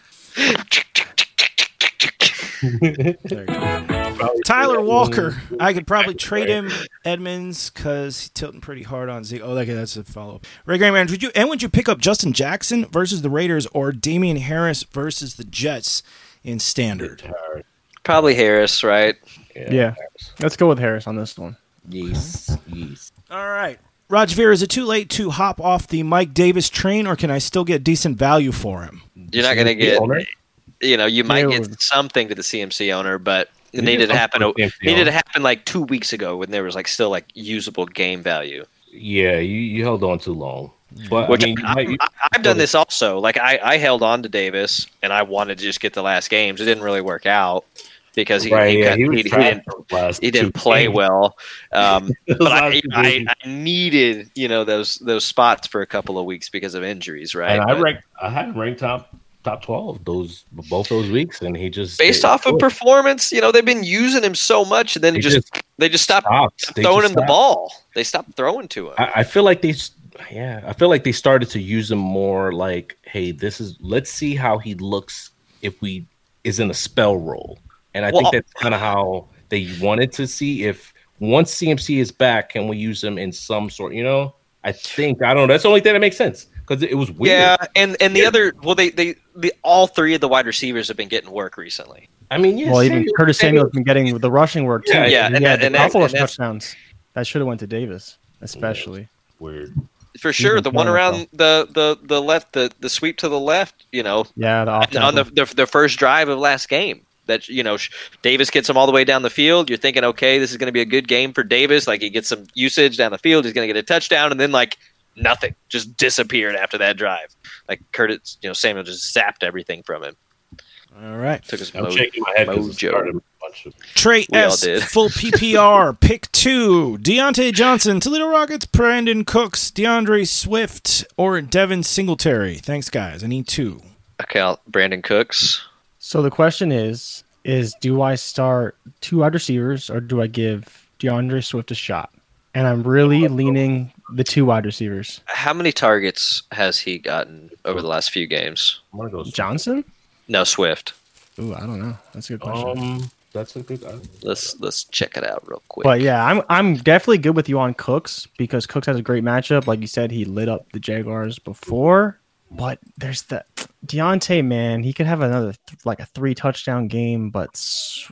There you go. Tyler Walker. I could probably trade him Edmonds because he's tilting pretty hard on Zeke. Oh, okay, that's a follow up. Ray Graham, would you and would you pick up Justin Jackson versus the Raiders or Damian Harris versus the Jets in standard? probably Harris, right? Yeah. yeah. Let's go with Harris on this one. Yes. Yes. All right. Rajveer, is it too late to hop off the Mike Davis train, or can I still get decent value for him? You're not going to get, you know, you might get something to the C M C owner, but it needed to happen. It needed to happen like two weeks ago when there was like still like usable game value. Yeah, you, you held on too long. But Which I mean, you I, might- you- I, I've done this also. Like I, I held on to Davis, and I wanted to just get the last games. It didn't really work out because he Right, he, yeah, got, he was he, he trash didn't for the last he didn't two play games. well. Um, but I, last two I, games. I needed you know those those spots for a couple of weeks because of injuries, right? And I But ranked, I had him ranked top top twelve those both those weeks, and he just based off of performance, you know they've been using him so much, and then They just, just they just stopped, stopped. They throwing just him the stopped. ball. They stopped throwing to him. I, I feel like they, s- yeah, I feel like they started to use him more. Like, hey, this is let's see how he looks if we is in a spell role, and I Well- think that's kind of how they wanted to see if once C M C is back, can we use him in some sort? You know, I think I don't know. That's the only thing that makes sense because it was weird. Yeah, and and the other well, they they the all three of the wide receivers have been getting work recently. I mean, yeah, Well, even Samuel- Curtis Samuel's been getting the rushing work too. Yeah, yeah, he and had that- and a couple that's- of and that's- touchdowns that should have went to Davis, especially. Weird. For sure, Even the one Plano, around the, the, the left, the, the sweep to the left, you know, Yeah, the off on the, the the first drive of last game. That you know, sh- Davis gets him all the way down the field. You're thinking, okay, this is going to be a good game for Davis. Like he gets some usage down the field, he's going to get a touchdown, and then like nothing, just disappeared after that drive. Like Curtis, you know, Samuel just zapped everything from him. All right. Took his I'm mo- shaking my head because it mojo. started a bunch of Trey We all S. did. Full P P R. Pick two. Deontay Johnson, Toledo Rockets, Brandon Cooks, DeAndre Swift, or Devin Singletary. Thanks, guys. I need two. Okay, I'll, Brandon Cooks. So the question is: Is do I start two wide receivers or do I give DeAndre Swift a shot? And I'm really leaning the two wide receivers. How many targets has he gotten over the last few games? I'm gonna go Johnson? No, Swift. Ooh, I don't know. That's a good question. Um, that's a good. Uh, Let's let's check it out real quick. But yeah, I'm I'm definitely good with you on Cooks because Cooks has a great matchup. Like you said, he lit up the Jaguars before. But there's the Deontay, man. He could have another th- like a three touchdown game. But s-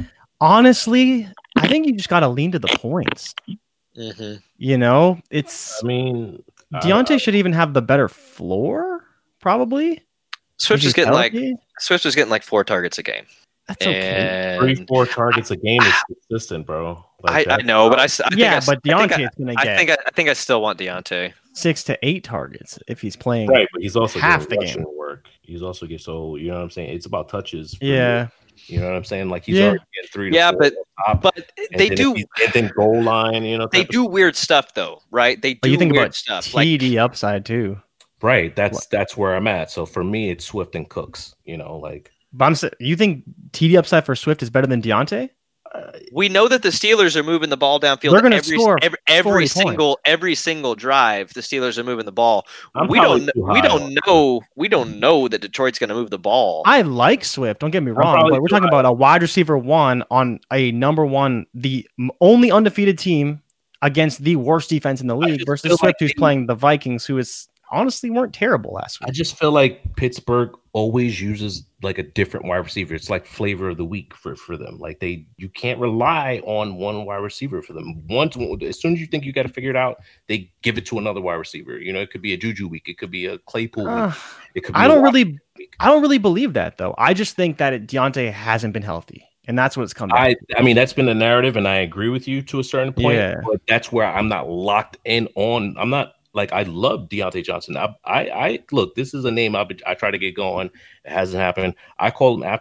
honestly, I think you just got to lean to the points. hmm You know, it's. I mean, Deontay should even have the better floor, probably. Swift If is he's getting like healthy. Swift is getting like four targets a game. That's okay. three, And four targets a game is consistent, bro. I, Like I that- know, but I, s- I think Yeah, I s- but I think I- Deontay is gonna I get- think I, I think I still want Deontay. Six to eight targets if he's playing Right, but he's also half getting the rushing game. work. He's also getting so you know what I'm saying. It's about touches. for Yeah. you. You know what I'm saying. Like he's Yeah. already getting three. To Yeah, four but up top, but and they then do if he's- and then goal line. You know they type of- do weird stuff though, right? They do But you think weird about stuff. Like T D upside too. right. That's that's where I'm at. So for me, it's Swift and Cooks. You know, like But I'm, sa- you think T D upside for Swift is better than Deontay? we know that the Steelers are moving the ball downfield. They're gonna every, score every, every forty single every single drive. The Steelers are moving the ball. I'm we probably don't too we high don't on know we don't know that Detroit's going to move the ball. I like Swift. Don't get me wrong, probably but we're too talking high. about a wide receiver one on a number one, the m- only undefeated team against the worst defense in the league just versus feel Swift, like who's they- playing the Vikings, who is honestly weren't terrible last I week. just feel like Pittsburgh always uses like a different wide receiver. It's like flavor of the week for, for them. Like they, you can't rely on one wide receiver for them. Once, as soon as you think you got to figure it out, they give it to another wide receiver. You know, it could be a Juju week, it could be a Claypool Uh, week, it could. Be I a don't Watson really, week. I don't really believe that though. I just think that it, Deontay hasn't been healthy, and that's what it's come down. I, I mean, that's been the narrative, and I agree with you to a certain point. Yeah. But that's where I'm not locked in on. I'm not like I love Deontay Johnson. I, I, I look. This is a name I I try to get going. It hasn't happened. I call him after death.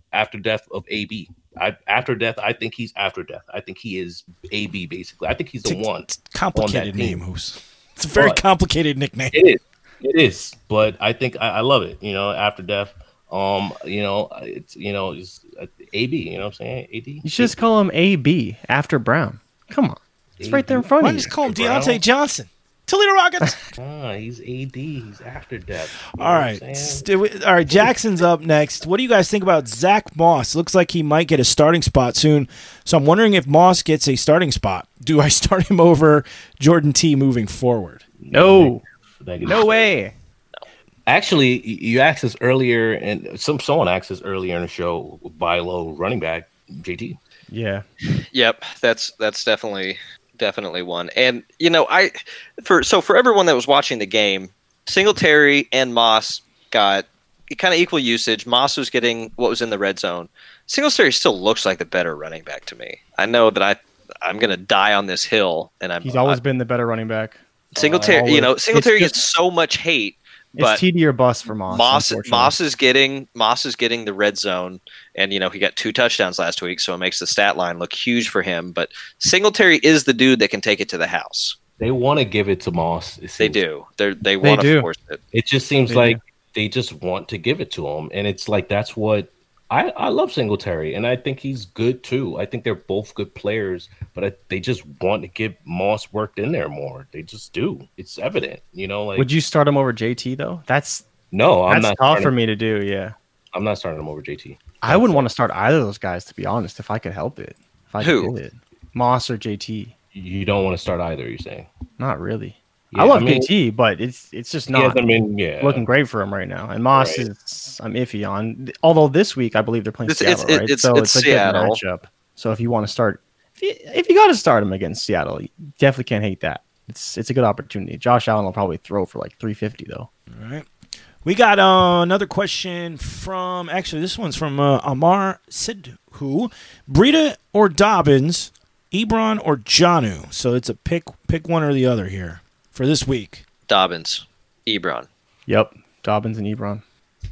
after death of A B. I, after death, I think he's after death. I think he is A B basically. I think he's the it's one. It's a complicated name, who's it's a very but complicated nickname. It is. It is. But I think I, I love it. You know, after death. Um, you know, it's you know, it's A B. You know what I'm saying? A D. You should just call him A B after Brown. Come on, it's A B. Right there in front Why of you. Just call him Deontay Johnson. Toledo Rockets. Ah, he's A D. He's after death. You All right. All right. Jackson's up next. What do you guys think about Zach Moss? Looks like he might get a starting spot soon. So I'm wondering if Moss gets a starting spot. Do I start him over Jordan T moving forward? No. No way. Actually, you asked us earlier, and some someone asked us earlier in the show, buy low running back, J T. Yeah. Yep. That's that's definitely definitely one. And you know, I for so for everyone that was watching the game, Singletary and Moss got kind of equal usage. Moss was getting what was in the red zone. Singletary still looks like the better running back to me. I know that I I'm gonna die on this hill, and I'm he's always I, been the better running back. Singletary, uh, you know, Singletary gets so much hate. It's but T D or bust for Moss. Moss, Moss is getting Moss is getting the red zone, and you know he got two touchdowns last week, so it makes the stat line look huge for him. But Singletary is the dude that can take it to the house. They want to give it to Moss. They do. They they want to force it. It just seems they like do. they just want to give it to him, and it's like that's what I I love Singletary, and I think he's good too. I think they're both good players, but I, they just want to get Moss worked in there more. They just do. It's evident, you know. Like, would you start him over J T though? That's no, I'm that's not tough for me to do. Yeah, I'm not starting him over J T. I wouldn't want to start either of those guys, to be honest, if I could help it. If I Who? could do it. Moss or J T? You don't want to start either. You're saying? Not really. Yeah, I love I mean, J T, but it's it's just not I mean, yeah. looking great for him right now. And Moss Right. is I'm iffy on. Although this week I believe they're playing It's- Seattle, it's- right? it's- so it's it's, a Seattle. good matchup. So if you want to start, if you, if you got to start him against Seattle, you definitely can't hate that. It's it's a good opportunity. Josh Allen will probably throw for like three fifty though. All right. We got uh, another question from, actually, this one's from uh, Amar Sidhu. Breida or Dobbins, Ebron or Jonnu? So it's a pick pick one or the other here for this week. Dobbins, Ebron. Yep, Dobbins and Ebron.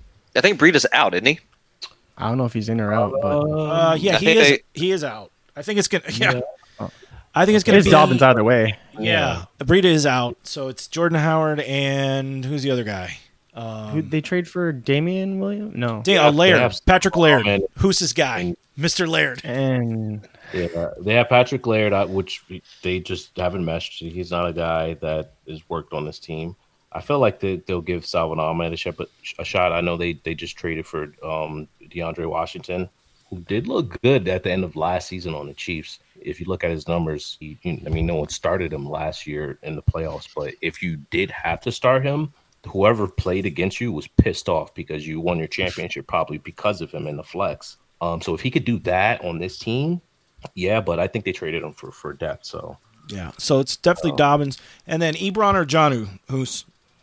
I think Breida's out, isn't he? I don't know if he's in or out, but Uh, yeah, I he think is. they- He is out. I think it's gonna. Yeah, Yeah. I think it's gonna it's be Dobbins either way. Yeah, Breida is out, so it's Jordan Howard and who's the other guy? Um, Who they trade for Damian Williams? No, Da- uh, Laird, they have- Patrick Laird. man. Who's this guy? Mister Laird. and Yeah, they have Patrick Laird, uh, which they just haven't meshed. He's not a guy that has worked on this team. I feel like they, they'll give Salvon Ahmed a, shot, a shot. I know they, they just traded for um, DeAndre Washington, who did look good at the end of last season on the Chiefs. If you look at his numbers, he, I mean, no one started him last year in the playoffs. But if you did have to start him, whoever played against you was pissed off because you won your championship probably because of him in the flex. Um, so if he could do that on this team, yeah, but I think they traded him for, for depth. So Yeah, so it's definitely Uh, Dobbins, and then Ebron or Jonnu. Who's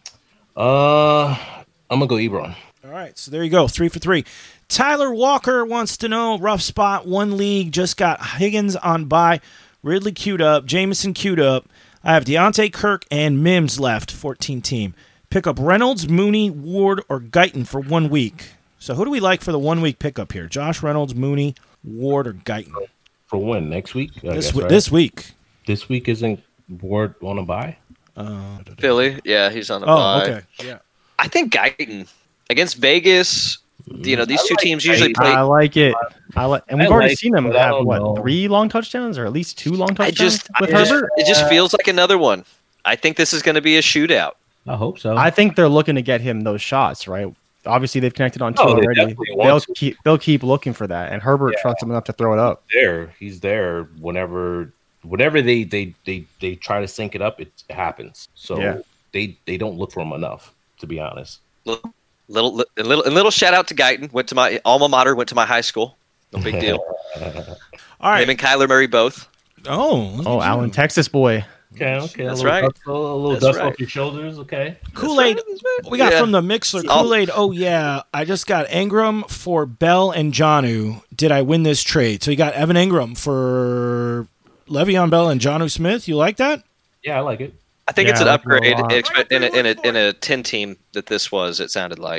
uh, I'm gonna go Ebron. all right? So there you go, three for three. Tyler Walker wants to know rough spot. One league just got Higgins on bye, Ridley queued up, Jameson queued up. I have Deontay, Kirk, and Mims left. fourteen team. Pick up Reynolds, Mooney, Ward, or Guyton for one week. So who do we like for the one week pickup here? Josh Reynolds, Mooney, Ward, or Guyton? For when? Next week? I This guess, w- right? this week. This week isn't Ward on a bye? Uh, Philly, yeah, he's on a oh, bye. okay. Yeah. I think Guyton against Vegas. You know, these two teams usually play. I like it. I like, and we've I already like seen it, them but I have don't what know. three long touchdowns, or at least two long I touchdowns just, I with just Herbert. it just feels like another one. I think this is going to be a shootout. I hope so. I think they're looking to get him those shots, right? Obviously, they've connected on two Oh, they already. definitely want They'll to. keep they'll keep looking for that, and Herbert Yeah. trusts him enough to throw it up. there. He's there whenever whenever they they they, they try to sync it up, it happens. So Yeah. they they don't look for him enough, to be honest. Little, little, a little, a little shout out to Guyton. Went to my alma mater. Went to my high school. No big deal. All right. Him and Kyler Murray both. Oh, look Oh, at Allen, you. Texas boy. Okay, okay. That's a little right. Dust, a little That's dust right. off your shoulders, okay. Kool-Aid. We got Yeah. from the Mixler. I'll- Kool-Aid. Oh, yeah. I just got Ingram for Bell and Jonnu. Did I win this trade? So you got Evan Ingram for Le'Veon Bell and Jonnu Smith. You like that? Yeah, I like it. I think Yeah, it's an I like him a upgrade lot. expect- in a in a in a ten team that this was. It sounded like.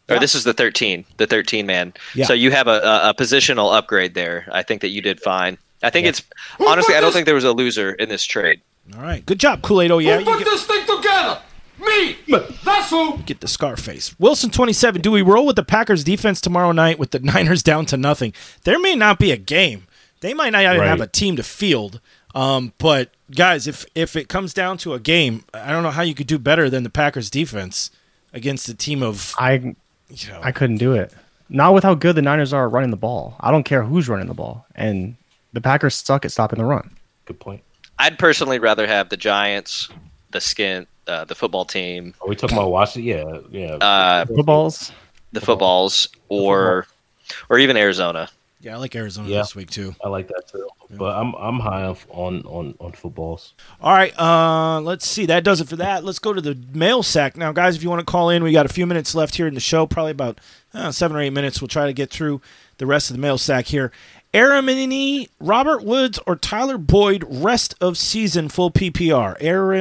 Or this is the thirteen, the thirteen man. Yeah. So you have a, a, a positional upgrade there. I think that you did fine. I think yeah. it's honestly, I don't think there was a loser in this trade. All right, good job, Kool-Aid. Oh yeah, who put you get, this thing together? Me. That's who. Get the Scarface. Wilson twenty-seven. Do we roll with the Packers defense tomorrow night with the Niners down to nothing? There may not be a game. They might not even right. have a team to field. Um, but guys, if if it comes down to a game, I don't know how you could do better than the Packers defense against a team of. I, you know, I couldn't do it. Not with how good the Niners are running the ball. I don't care who's running the ball, and the Packers suck at stopping the run. Good point. I'd personally rather have the Giants, the Skin, uh, the football team. Are we talking about Washington? Yeah, yeah. Uh, footballs, the footballs, or football. or even Arizona. Yeah, I like Arizona yeah, this week too. I like that too. Yeah. But I'm I'm high on on on footballs. All right, uh, let's see. That does it for that. Let's go to the mail sack now, guys. If you want to call in, we got a few minutes left here in the show. Probably about uh, seven or eight minutes. We'll try to get through the rest of the mail sack here. Aramini, Robert Woods, or Tyler Boyd, rest of season full P P R.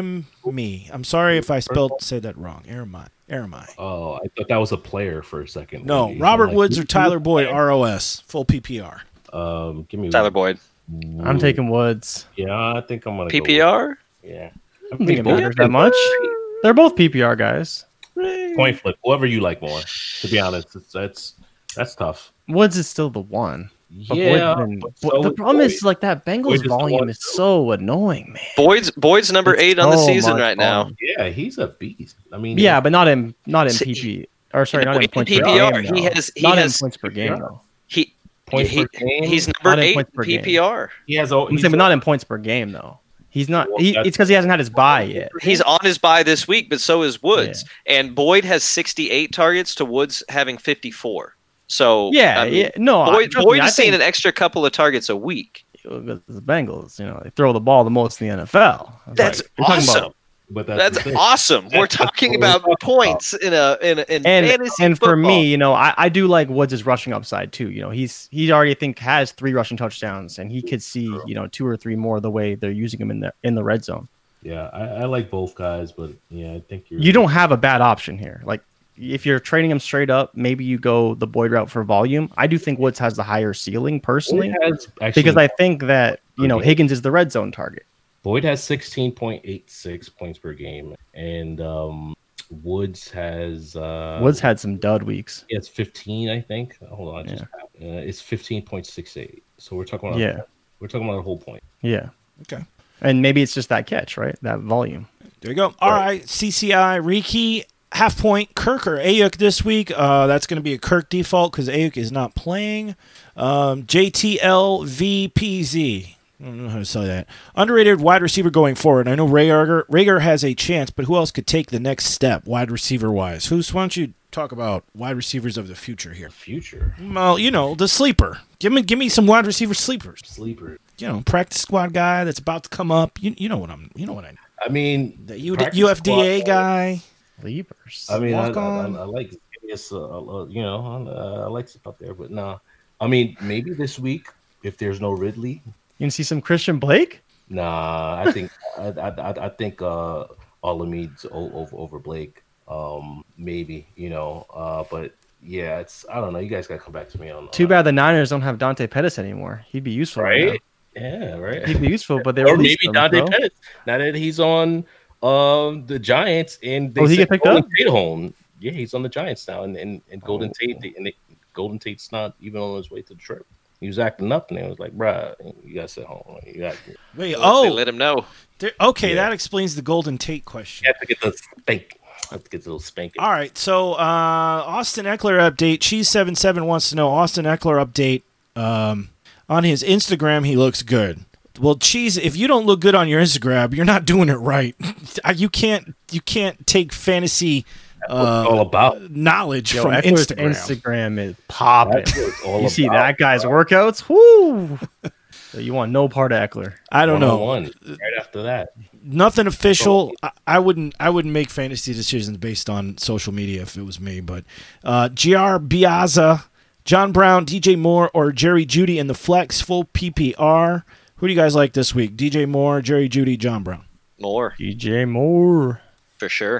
Arami. I'm sorry if I spelled say that wrong. Arami. Arami. Oh, I thought that was a player for a second. No, maybe. Robert like, Woods or Tyler Boyd, R O S, full P P R. Um, give me Tyler Boyd. I'm taking Woods. Yeah, I think I'm gonna P P R. Go yeah, I don't think it matters that much. They're both P P R guys. Coin flip. Whoever you like more. To be honest, it's, that's that's tough. Woods is still the one. But yeah, Boyd, so the problem Boyd. is like that Bengals volume is so annoying, man. Boyd's Boyd's number it's eight on the so season right now. Fun. Yeah, he's a beast. I mean, yeah, but not in not in P P or sorry, not in points per game. He has he not has in points per game though. He, points he per game. He's number eight in P P R. He has. I'm saying, but not in points per game though. He's not. He, it's because he hasn't had his bye yet. He's on his bye this week, but so is Woods. Yeah. And Boyd has sixty-eight targets to Woods having fifty-four. So yeah, I mean, yeah, no. Boyd, Boyd me, is seeing an extra couple of targets a week. The Bengals, you know, they throw the ball the most in the N F L. That's like, awesome. About, but that's, that's awesome. That's We're talking about points in a in, a, in and, fantasy and for football. me, you know, I, I do like Woods' rushing upside too. You know, he's he already I think has three rushing touchdowns, and he could see you know two or three more the way they're using him in the in the red zone. Yeah, I, I like both guys, but yeah, I think you're. You don't have a bad option here. Like if you're trading him straight up, maybe you go the Boyd route for volume. I do think Woods has the higher ceiling personally, because I think that you know Higgins is the red zone target. Boyd has sixteen point eight six points per game, and um, Woods has uh, Woods had some dud weeks. Yeah, it's fifteen, I think. Hold on, just yeah. uh, it's fifteen point six eight. So we're talking about yeah, we're talking about a whole point. Yeah. Okay. And maybe it's just that catch, right? That volume. There you go. All right, right. C C I Riki. Half point, Kirk or Ayuk this week. Uh, that's going to be a Kirk default because Ayuk is not playing. Um, J T L V P Z. I don't know how to say that. Underrated wide receiver going forward. I know Rager, Rager has a chance, but who else could take the next step wide receiver wise? Who's? Why don't you talk about wide receivers of the future here? Future. Well, you know the sleeper. Give me, give me some wide receiver sleepers. Sleeper. You know, practice squad guy that's about to come up. You, you know what I'm. You know what I. I mean, the U, U F D A guy. Sleepers. I mean, I, I, I, I like this. Uh, uh, you know, uh, I like stuff out there, but no. Nah. I mean, maybe this week if there's no Ridley, you can see some Christian Blake. Nah, I think I, I I think uh, Alamed's over over Blake. Um, maybe you know, uh, but yeah, it's I don't know. You guys gotta come back to me on. Too bad the Niners don't have Dante Pettis anymore. He'd be useful, right? right yeah, right. He'd be useful, but they or maybe him, Dante bro. Pettis. Now that he's on. Um, the Giants and they oh, he get picked Golden up. Tate home. Yeah, he's on the Giants now, and and, and Golden oh. Tate and they, Golden Tate's not even on his way to the trip. He was acting up, and they was like, "Bruh, you gotta sit home." You got wait. Oh, they let him know. Okay, yeah. That explains the Golden Tate question. You have to get the spank. I have to get the little spanking. All right, so uh, Austin Eckler update. Cheese seven seven wants to know Austin Eckler update. Um, on his Instagram, he looks good. Well, Cheese, if you don't look good on your Instagram, you're not doing it right. You can't you can't take fantasy uh, all about knowledge Yo, from Eckler's Instagram. Instagram is popping. You see about, that guy's bro. workouts? Woo! So you want no part of Eckler. I don't know. One right after that. Nothing official. I, I wouldn't I wouldn't make fantasy decisions based on social media if it was me. But uh, G R Biazza, John Brown, D J Moore, or Jerry Jeudy in the flex full P P R. Who do you guys like this week? D J Moore, Jerry Jeudy, John Brown. Moore. D J Moore. For sure.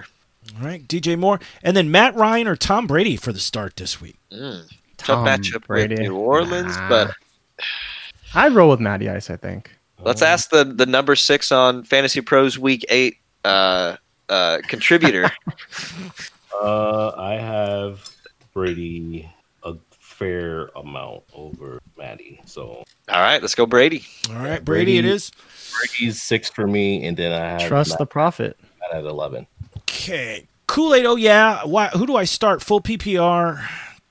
All right, D J Moore. And then Matt Ryan or Tom Brady for the start this week. Mm. Tough Tom matchup Brady. with New Orleans, Nah. but I'd roll with Matty Ice, I think. let's ask the, the number six on Fantasy Pros Week eight uh, uh, contributor. Uh, I have Brady a fair amount over Matty. So All right, let's go Brady. All right, Brady, it is. Brady's six for me, and then I have Trust Matt the prophet. at eleven. Okay. Kool-Aid, oh yeah. Why, who do I start? Full P P R,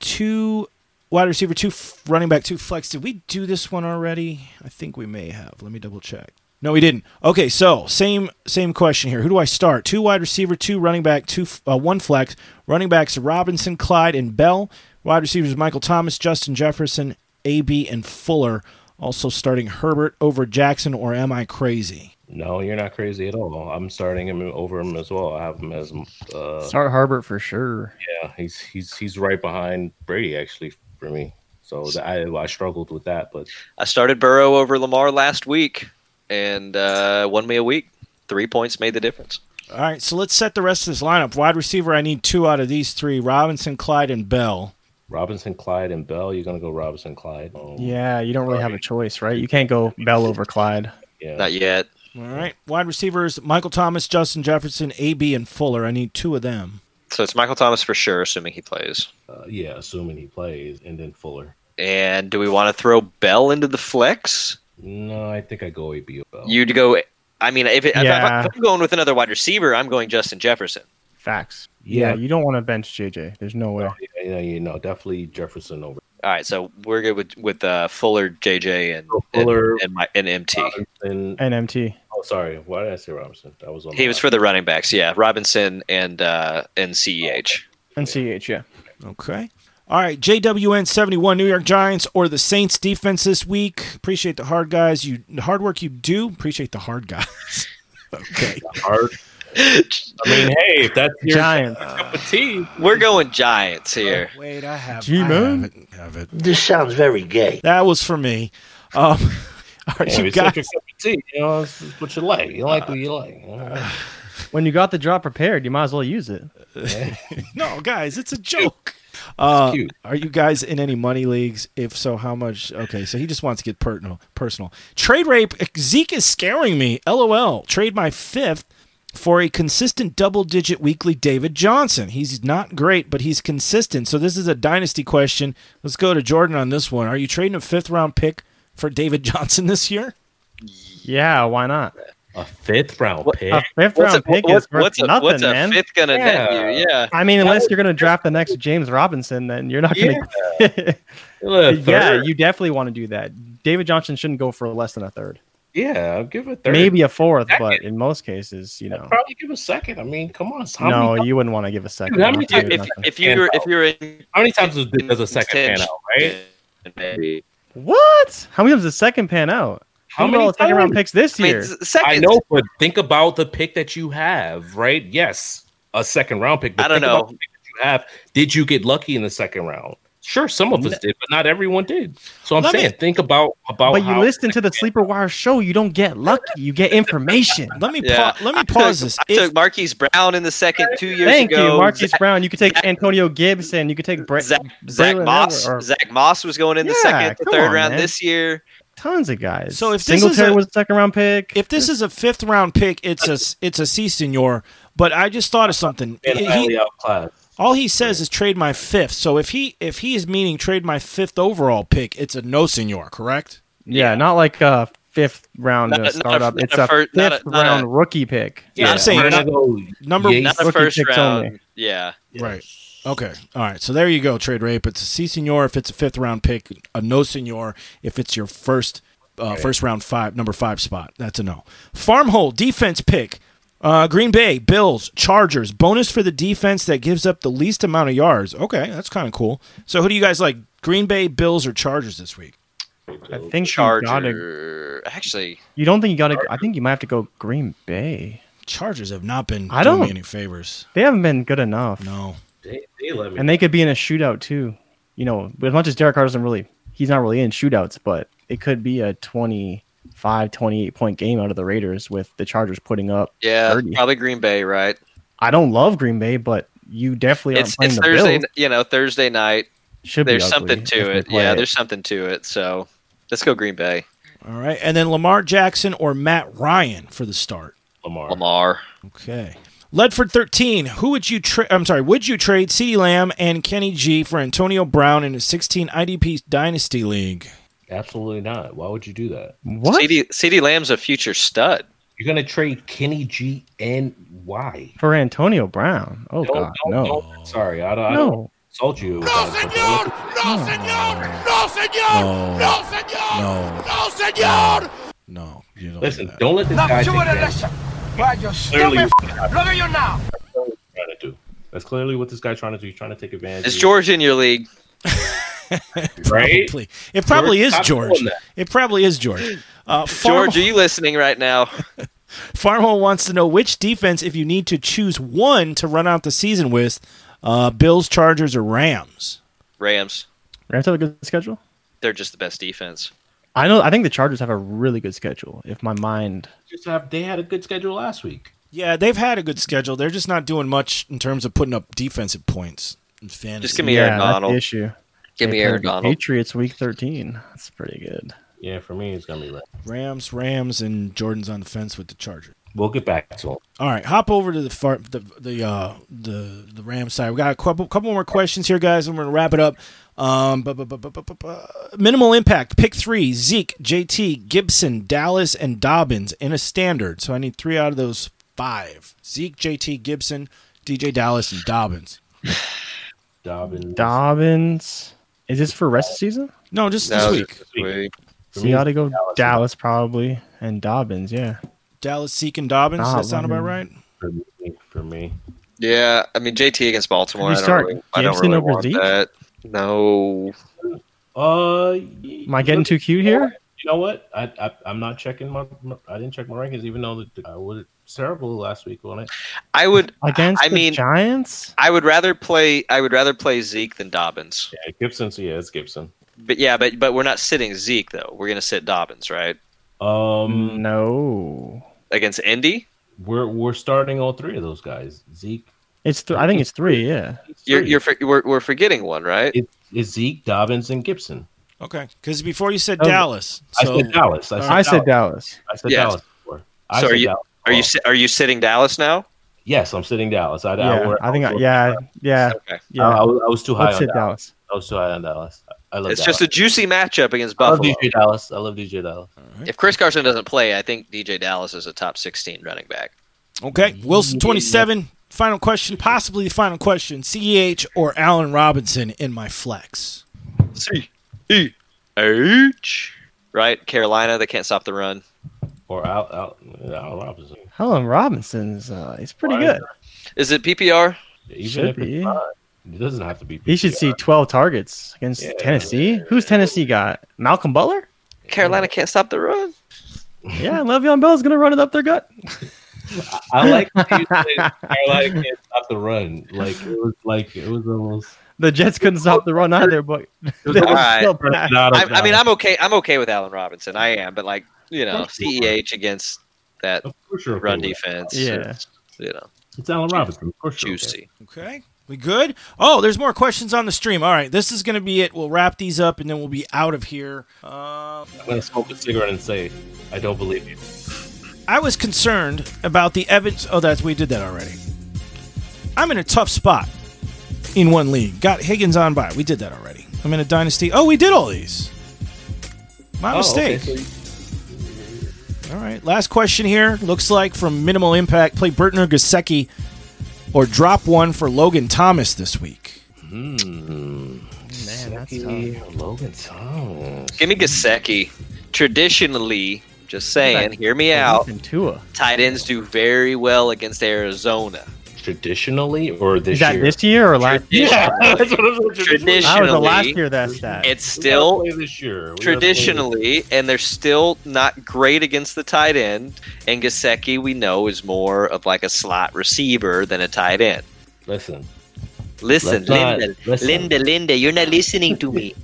two wide receiver, two f- running back, two flex. Did we do this one already? I think we may have. Let me double check. No, we didn't. Okay, so same same question here. Who do I start? Two wide receiver, two running back, two uh, one flex. Running backs Robinson, Clyde, and Bell. Wide receivers Michael Thomas, Justin Jefferson, A B, and Fuller. Also starting Herbert over Jackson, or am I crazy? No, you're not crazy at all. I'm starting him over him as well. I have him as uh, Start Herbert for sure. yeah. He's he's he's right behind Brady actually for me. So that, I I struggled with that, but I started Burrow over Lamar last week and uh, won me a week. Three points made the difference. All right, so let's set the rest of this lineup. Wide receiver, I need two out of these three: Robinson, Clyde, and Bell. Robinson, Clyde, and Bell. You're gonna go Robinson, Clyde. Um, Yeah, you don't really have a choice, right? You can't go Bell over Clyde. Yeah. Not yet. All right, wide receivers Michael Thomas, Justin Jefferson, A B, and Fuller. I need two of them. So it's Michael Thomas for sure, assuming he plays. Uh, yeah, assuming he plays, and then Fuller. And do we want to throw Bell into the flex? No, I think I go A B or Bell. You'd go. I mean, if, it, Yeah. if, if I'm going with another wide receiver, I'm going Justin Jefferson. Facts. Yeah. Yeah, you don't want to bench J J. There's no way. Yeah, yeah, you know, definitely Jefferson over. All right, so we're good with with uh, Fuller, J J, and Fuller, and, and, my, and M T. And, and M T. Oh, sorry. Why did I say Robinson? That was on. He was for the running backs, yeah. Robinson and uh, and C E H. And C H, yeah. Okay. All right, J W N seventy-one, New York Giants or the Saints defense this week. Appreciate the hard guys. You the hard work you do. Appreciate the hard guys. Okay. Hard. I mean, hey, if that's your Giants. cup of tea, We're going Giants here. Oh, wait, I have, G-Man? I have it. Have it. This sounds very gay. That was for me. Um, are yeah, you it's like guys? your cup of tea. You know, it's what you like. You like what you like. You know? When you got the drop prepared, you might as well use it. No, guys, it's a joke. Uh, cute. are you guys in any money leagues? If so, how much? Okay, so he just wants to get personal. Personal trade rape. Zeke is scaring me. LOL. Trade my fifth for a consistent double-digit weekly David Johnson. He's not great, but he's consistent. So this is a dynasty question. Let's go to Jordan on this one. Are you trading a fifth-round pick for David Johnson this year? Yeah, why not? A fifth round pick. A fifth What's round a, pick what's, is worth what's a, nothing, what's a man. fifth gonna net Yeah. you? Yeah. I mean, unless you're going to draft the next James Robinson, then you're not going to. A Yeah, third. you definitely want to do that. David Johnson shouldn't go for less than a third. Yeah, I'll give a third. Maybe a fourth, Second. but in most cases, you know. Probably give a second. I mean, come on. How No, many, you wouldn't want to give a second. How many not David If, Johnson. if you're if you're in how many times does, does a second pan out, right? maybe. What? How many times does the second pan out? How Think many about all the second round times? picks this I mean, year? s- second, I know, but think about the pick that you have, right? Yes, a second round pick. But I don't think know. about the pick that you have. Did you get lucky in the second round? Sure, some of us did, but not everyone did. So I'm Let me- saying, think about about. But you how, listen to the Sleeper Wire show, you don't get lucky. You get information. Let me Yeah. pa- let me I pause took, this. I If- took Marquise Brown in the second two years Thank ago. you, Marquise Zach, Brown. You could take Antonio Gibson. You could take Brett. Zach, Zach Braylon Moss. Miller, or Zach Moss was going in the Yeah, second, the come third on, round man. this year. Tons of guys. So if this is Singletary a- was a second round pick, if this is a fifth round pick, it's a it's a C Senor. But I just thought of something. and He- highly outclassed. all he says is trade my fifth. So if he if he is meaning trade my fifth overall pick, it's a no Senor, correct? yeah, not like a fifth round Not uh, a- not a- startup. not it's a a fir- not a- fifth not a- round rookie pick. Yeah, I'm saying We're not- gonna go number Yates. Not a Rookie first picks round. only. Yeah. Right. Okay. All right. So there you go, trade rape. It's a C Senor if it's a fifth round pick, a no Senor if it's your first uh, first round five number five spot. That's a no. Farmhole defense pick. Uh, Green Bay, Bills, Chargers. Bonus for the defense that gives up the least amount of yards. Okay, that's kind of cool. So who do you guys like? Green Bay, Bills, or Chargers this week? I think you gotta. Charger. Actually, You don't think you got to? I think you might have to go Green Bay. Chargers have not been I doing don't- me any favors. They haven't been good enough. No. They, they let me. And they could be in a shootout too. You know, as much as Derek Carr doesn't really, he's not really in shootouts, but it could be a twenty-five, twenty-eight point game out of the Raiders with the Chargers putting up yeah, thirty. probably Green Bay, right? I don't love Green Bay, but you definitely aren't It's playing it's the Thursday, Bills. you know, Thursday night. Should be there's ugly something if to they it. play Yeah, it. there's something to it. So let's go Green Bay. All right, and then Lamar Jackson or Matt Ryan for the start. Lamar. Lamar. Okay. Ledford thirteen. Who would you trade? I'm sorry. Would you trade CeeDee Lamb and Kenny G for Antonio Brown in a sixteen I D P Dynasty League? Absolutely not. Why would you do that? What? CD, CeeDee Lamb's a future stud. You're gonna trade Kenny G and why? For Antonio Brown. Oh Don't- God, don't- no. don't- sorry, I don't, I No. don't insult you. No, señor! No, señor! No, señor! No, señor! No. No, señor! No. You don't Listen, do that. don't let this No, guy but you take would have advantage. listened. Why, you Clearly, stupid f- Look at you now. That's what he's trying to do. That's clearly what this guy's trying to do. He's trying to take advantage. Is of you. George in your league? Right? Probably. It probably George, is stop George. doing that. It probably is George. Uh, Farm- George, are you listening right now? Farmhole wants to know which defense, if you need to choose one to run out the season with, uh, Bills, Chargers, or Rams. Rams. Rams have a good schedule. They're just the best defense. I know. I think the Chargers have a really good schedule. If my mind, Just have they had a good schedule last week. Yeah, they've had a good schedule. They're just not doing much in terms of putting up defensive points in fantasy. Just give me yeah, Aaron that's Donald. the issue. Give They me play Aaron the Donald. Patriots week thirteen. That's pretty good. Yeah, for me, it's gonna be right. Rams, Rams, and Jordan's on the fence with the Chargers. We'll get back to him. All right, hop over to the far, the the uh, the the Rams side. We got a couple couple more questions here, guys, and we're gonna wrap it up. Um, bu- bu- bu- bu- bu- bu- bu- minimal impact. Pick three: Zeke, J T, Gibson, Dallas, and Dobbins in a standard. So I need three out of those five: Zeke, J T, Gibson, D J Dallas, and Dobbins. Dobbins. Dobbins. Is this for rest of the season? No, just No, this just week. this week. For So me, you ought to go Dallas. Dallas, probably, and Dobbins. Yeah. Dallas, Zeke, and Dobbins. Does that sound about right? Dobbins. For me, for me. Yeah, I mean J T against Baltimore. Did I you don't start really, I don't Gibson really over want Zeke? that. No. Uh, Am I getting too cute here? You know what? I, I I'm not checking my. I didn't check my rankings, even though the, I was terrible last week on it. I would. Against I the mean, Giants? I would rather play. I would rather play Zeke than Dobbins. Yeah, Gibson. So yeah, it's Gibson. But yeah, but but we're not sitting Zeke though. We're gonna sit Dobbins, right? Um, No. Against Indy. we're we're starting all three of those guys. Zeke. It's th- I think it's three. Yeah. You're three. you're for, we're we're forgetting one, right? It's, it's Zeke, Dobbins, and Gibson. Okay, because before you said Oh, Dallas, so I said Dallas. I said, I said Dallas. Dallas. I said Yes. Dallas before. I So said are you Dallas are you before. si- are you sitting Dallas now? Yes, I'm sitting Dallas. I, I, Yeah. were- I think. I, was- yeah. Yeah. Okay. Yeah. I, I was, I was too high Let's on sit Dallas. Dallas. I was too high on Dallas. I love It's Dallas. just a juicy matchup against I love Buffalo. D J Dallas. I love D J Dallas. If Chris Carson doesn't play, I think D J Dallas is a top sixteen running back. okay, Wilson twenty-seven. Final question, possibly the final question: C E H or Allen Robinson in my flex? C E H. Right, Carolina. They can't stop the run. Or Al, Al, Al Robinson. Helen Robinson's. Uh, he's pretty Why? good. Is it P P R? Even Should if it's be. not, it doesn't have to be. He should see twelve targets against Yeah. Tennessee. Who's Tennessee got? Malcolm Butler? Carolina can't stop the run. Yeah, Le'Veon Bell's gonna run it up their gut. I like how you said Carolina can't stop the run. Like it was like it was almost. The Jets couldn't stop the run either, but they All were right. still bad. Not I, a- I mean, I'm okay. I'm okay with Allen Robinson. I am, but like you know, C E H against that Of course you're okay run with defense. Yeah. is, you know, It's Allen Robinson. Of course you're okay. juicy. Okay, we good? Oh, there's more questions on the stream. All right, this is going to be it. We'll wrap these up and then we'll be out of here. Uh, I'm gonna smoke a cigarette and say, I don't believe you. I was concerned about the Evans. Oh, that's we did that already. I'm in a tough spot in one league. Got Higgins on by. We did that already. I'm in a dynasty. Oh, we did all these. My Oh, okay, mistake. so you- All right, last question here. Looks like from Minimal Impact, play Burton or Gesicki or drop one for Logan Thomas this week. Hmm. Man, that's Gesicki, tough. Logan Thomas. Give me Gesicki. Traditionally, just saying, hear me out. And Tua. Tight ends do very well against Arizona. Traditionally, or this Is that year? this year or last year? Yeah, that's what I'm saying. Traditionally, That was the last year that's that. it's We gotta still play this year. We gotta play traditionally, and they're still not great against the tight end. And Gesicki, we know, is more of like a slot receiver than a tight end. this. Listen, Listen, Let's not- Linda, listen. Linda, Linda, you're not listening to me.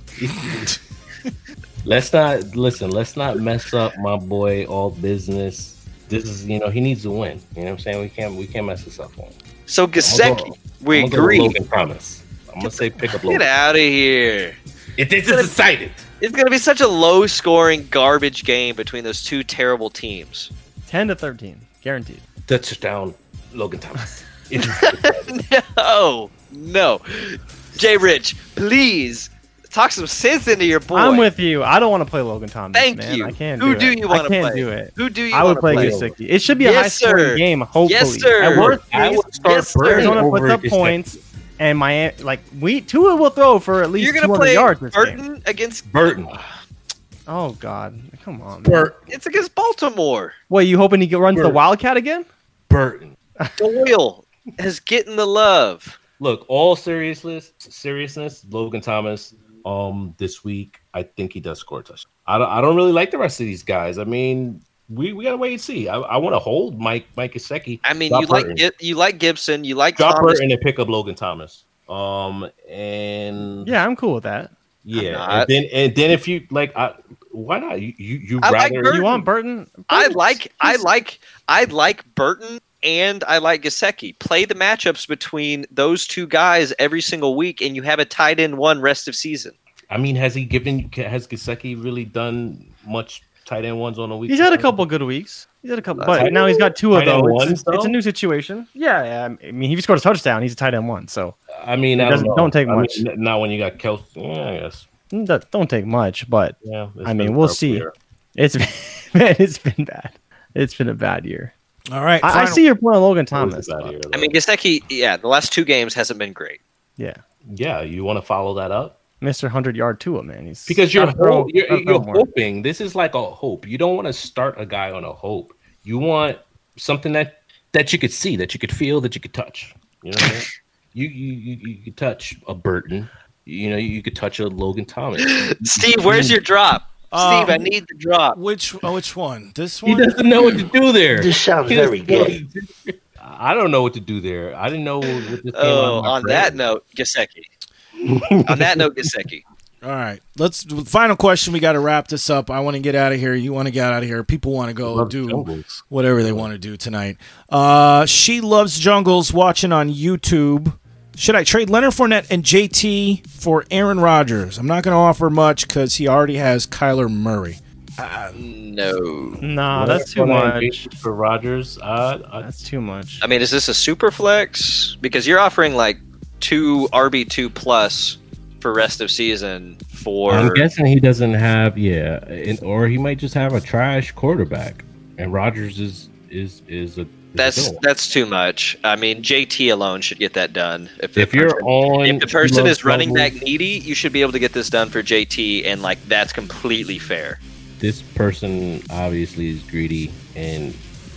let's not listen. Let's not mess up my boy all business. This is, you know, he needs to win. You know what I'm saying? We can't, we can't mess this up for him. So Gesicki, we I'm gonna agree. go Logan Thomas. I'm gonna say pick up Logan. Get out of here. It, it's just excited. It's going to be such a low-scoring garbage game between those two terrible teams. ten to thirteen, guaranteed. Touchdown, Logan Thomas. no, no. Jay Rich, please talk some sense into your boy. I'm with you. I don't want to play Logan Thomas. Thank man. you. I can't. Who do, do it. you want to I can't play? do it. Who do you I would want play to play? Gesicki. It should be a Yes, high-scoring sir. game. Hopefully, Yes, sir. At worst I case, would start yes, sir. Arizona over puts up Gesicki. points, and my like we Tua will throw for at least You're two going to hundred play yards this Burton game. against Burton. Oh God, come on, man. Burton. It's against Baltimore. What, you hoping he runs the Burton. Wildcat again? Burton. Doyle is getting the love. Look, all seriousness, seriousness, Logan Thomas. Um, this week, I think he does score a touchdown. I don't. I don't really like the rest of these guys. I mean, we, we gotta wait and see. I, I want to hold Mike Mike Gesicki. I mean, Drop you like Burton. Gi- you like Gibson, you like Drop Thomas. Burton and pick up Logan Thomas. Um, and Yeah, I'm cool with that. yeah, not. and then and then if you like, I, why not? You you, you I like rather Burton. You want Burton? I Burton's- like I he's- like I like Burton and I like Gesicki. Play the matchups between those two guys every single week, and you have a tight end one rest of season. I mean, has he given? Has Gesicki really done much tight end ones on a week? He's had a couple good weeks. He's had a couple, Tight but now he's got two of tight end those. ones, It's, it's a though? new situation. Yeah, yeah. I mean, if he scores a touchdown, he's a tight end one. So I mean, It I don't, doesn't- know. don't take I mean, much. n- not when you got Kelsey. Yeah, I guess. that don't take much. But Yeah, it's I mean, been we'll rough see. year. It's been, man, it's been bad. It's been a bad year. All right. I, I final- see your point on Logan It was Thomas. a bad year, I mean, Gesicki, yeah, the last two games hasn't been great. Yeah, yeah, you want to follow that up Mister Hundred Yard Tua, man. He's because you're gotta throw- hope, you're, gotta you're throw more. hoping. This is like a hope. You don't want to start a guy on a hope. You want something that that you could see, that you could feel, that you could touch. You know what I mean? You you you, you could touch a Burton. You know, you could touch a Logan Thomas. Steve, where's your drop? Um, Steve, I need the drop. Which oh, which one? This He one? doesn't know what to do there. This sounds He very doesn't- gay. I don't know what to do there. I didn't know what this came Oh, out of my on brain. that note, Gesicki. on that note, Gesicki. All right. Let's final question. We got to wrap this up. I want to get out of here. You want to get out of here. People want to go Love do jungles. whatever they want to do tonight. Uh, she loves jungles watching on YouTube. Should I trade Leonard Fournette and J T for Aaron Rodgers? I'm not going to offer much because he already has Kyler Murray. Uh, no. Nah, that's too Leonard much. Fournette for Rodgers. Uh, I, That's too much. I mean, is this a super flex? Because you're offering like two R B two plus for rest of season for. I'm guessing he doesn't have, yeah, and, or he might just have a trash quarterback, and Rodgers is is is a. is a That's villain. that's too much. I mean, J T alone should get that done. If, the If you're person- on, if the person Love is running Jungles, back needy, you should be able to get this done for J T, and like that's completely fair. this person obviously is greedy and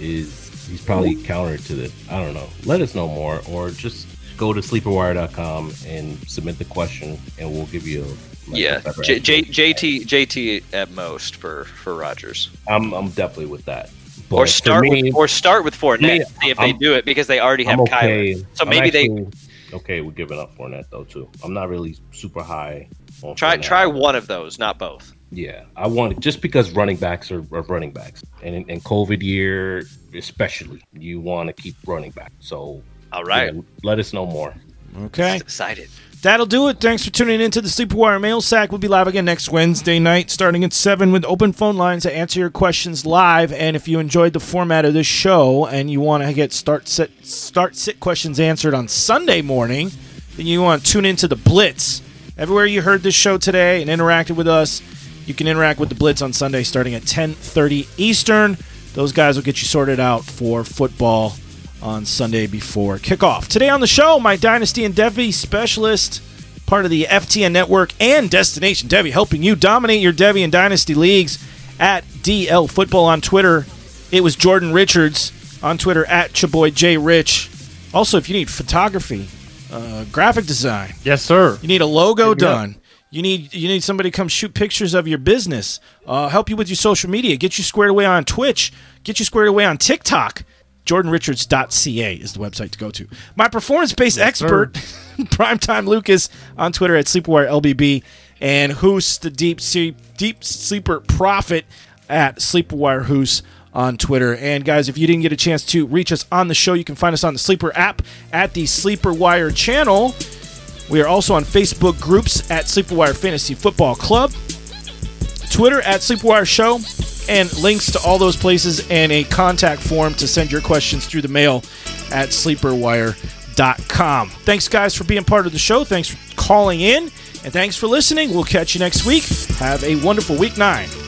is he's probably counter to this. I don't know. Let us know more, or just go to sleeper wire dot com and submit the question, and we'll give you. Like, Yeah, a better J, answer. J, JT JT at most for for Rodgers. I'm I'm definitely with that. But Or for start me- with or start with Fournette. me, see if they I'm- do it because they already have I'm okay. Kyler. So I'm maybe they actually okay with giving up Fournette though too. I'm not really super high. On try Fournette. try one of those, not both. Yeah, I want just because running backs are, are running backs, and in, in COVID year especially, you want to keep running back. So, all right, yeah, let us know more. Okay. Excited. That'll do it. Thanks for tuning into the Sleeper Wire Mail Sack. We'll be live again next Wednesday night, starting at seven, with open phone lines to answer your questions live. And if you enjoyed the format of this show and you want to get start sit start sit questions answered on Sunday morning, then you want to tune into the Blitz. Everywhere you heard this show today and interacted with us, you can interact with the Blitz on Sunday starting at ten thirty Eastern. Those guys will get you sorted out for football on Sunday before kickoff. Today on the show, my Dynasty and Devy specialist, part of the F T N Network and Destination Devy, helping you dominate your Devy and Dynasty leagues at D L Football on Twitter. It was Jordan Richards on Twitter at Chaboy J Rich. Also, if you need photography, uh, graphic design, yes sir, you need a logo Hit me up. done. You need you need somebody to come shoot pictures of your business, uh, help you with your social media, get you squared away on Twitch, get you squared away on TikTok. jordan richards dot c a is the website to go to. My performance-based Yes, expert, Primetime Lucas, on Twitter at Sleepwire L B B, and Hoos, the deep sleep, deep sleeper prophet, at Sleepwire Hoos on Twitter. And guys, if you didn't get a chance to reach us on the show, you can find us on the Sleeper app at the Sleeper Wire channel. We are also on Facebook groups at Sleeper Wire Fantasy Football Club, Twitter at Sleeper Wire Show, and links to all those places and a contact form to send your questions through the mail at sleeper wire dot com. Thanks, guys, for being part of the show. Thanks for calling in, and thanks for listening. We'll catch you next week. Have a wonderful week nine.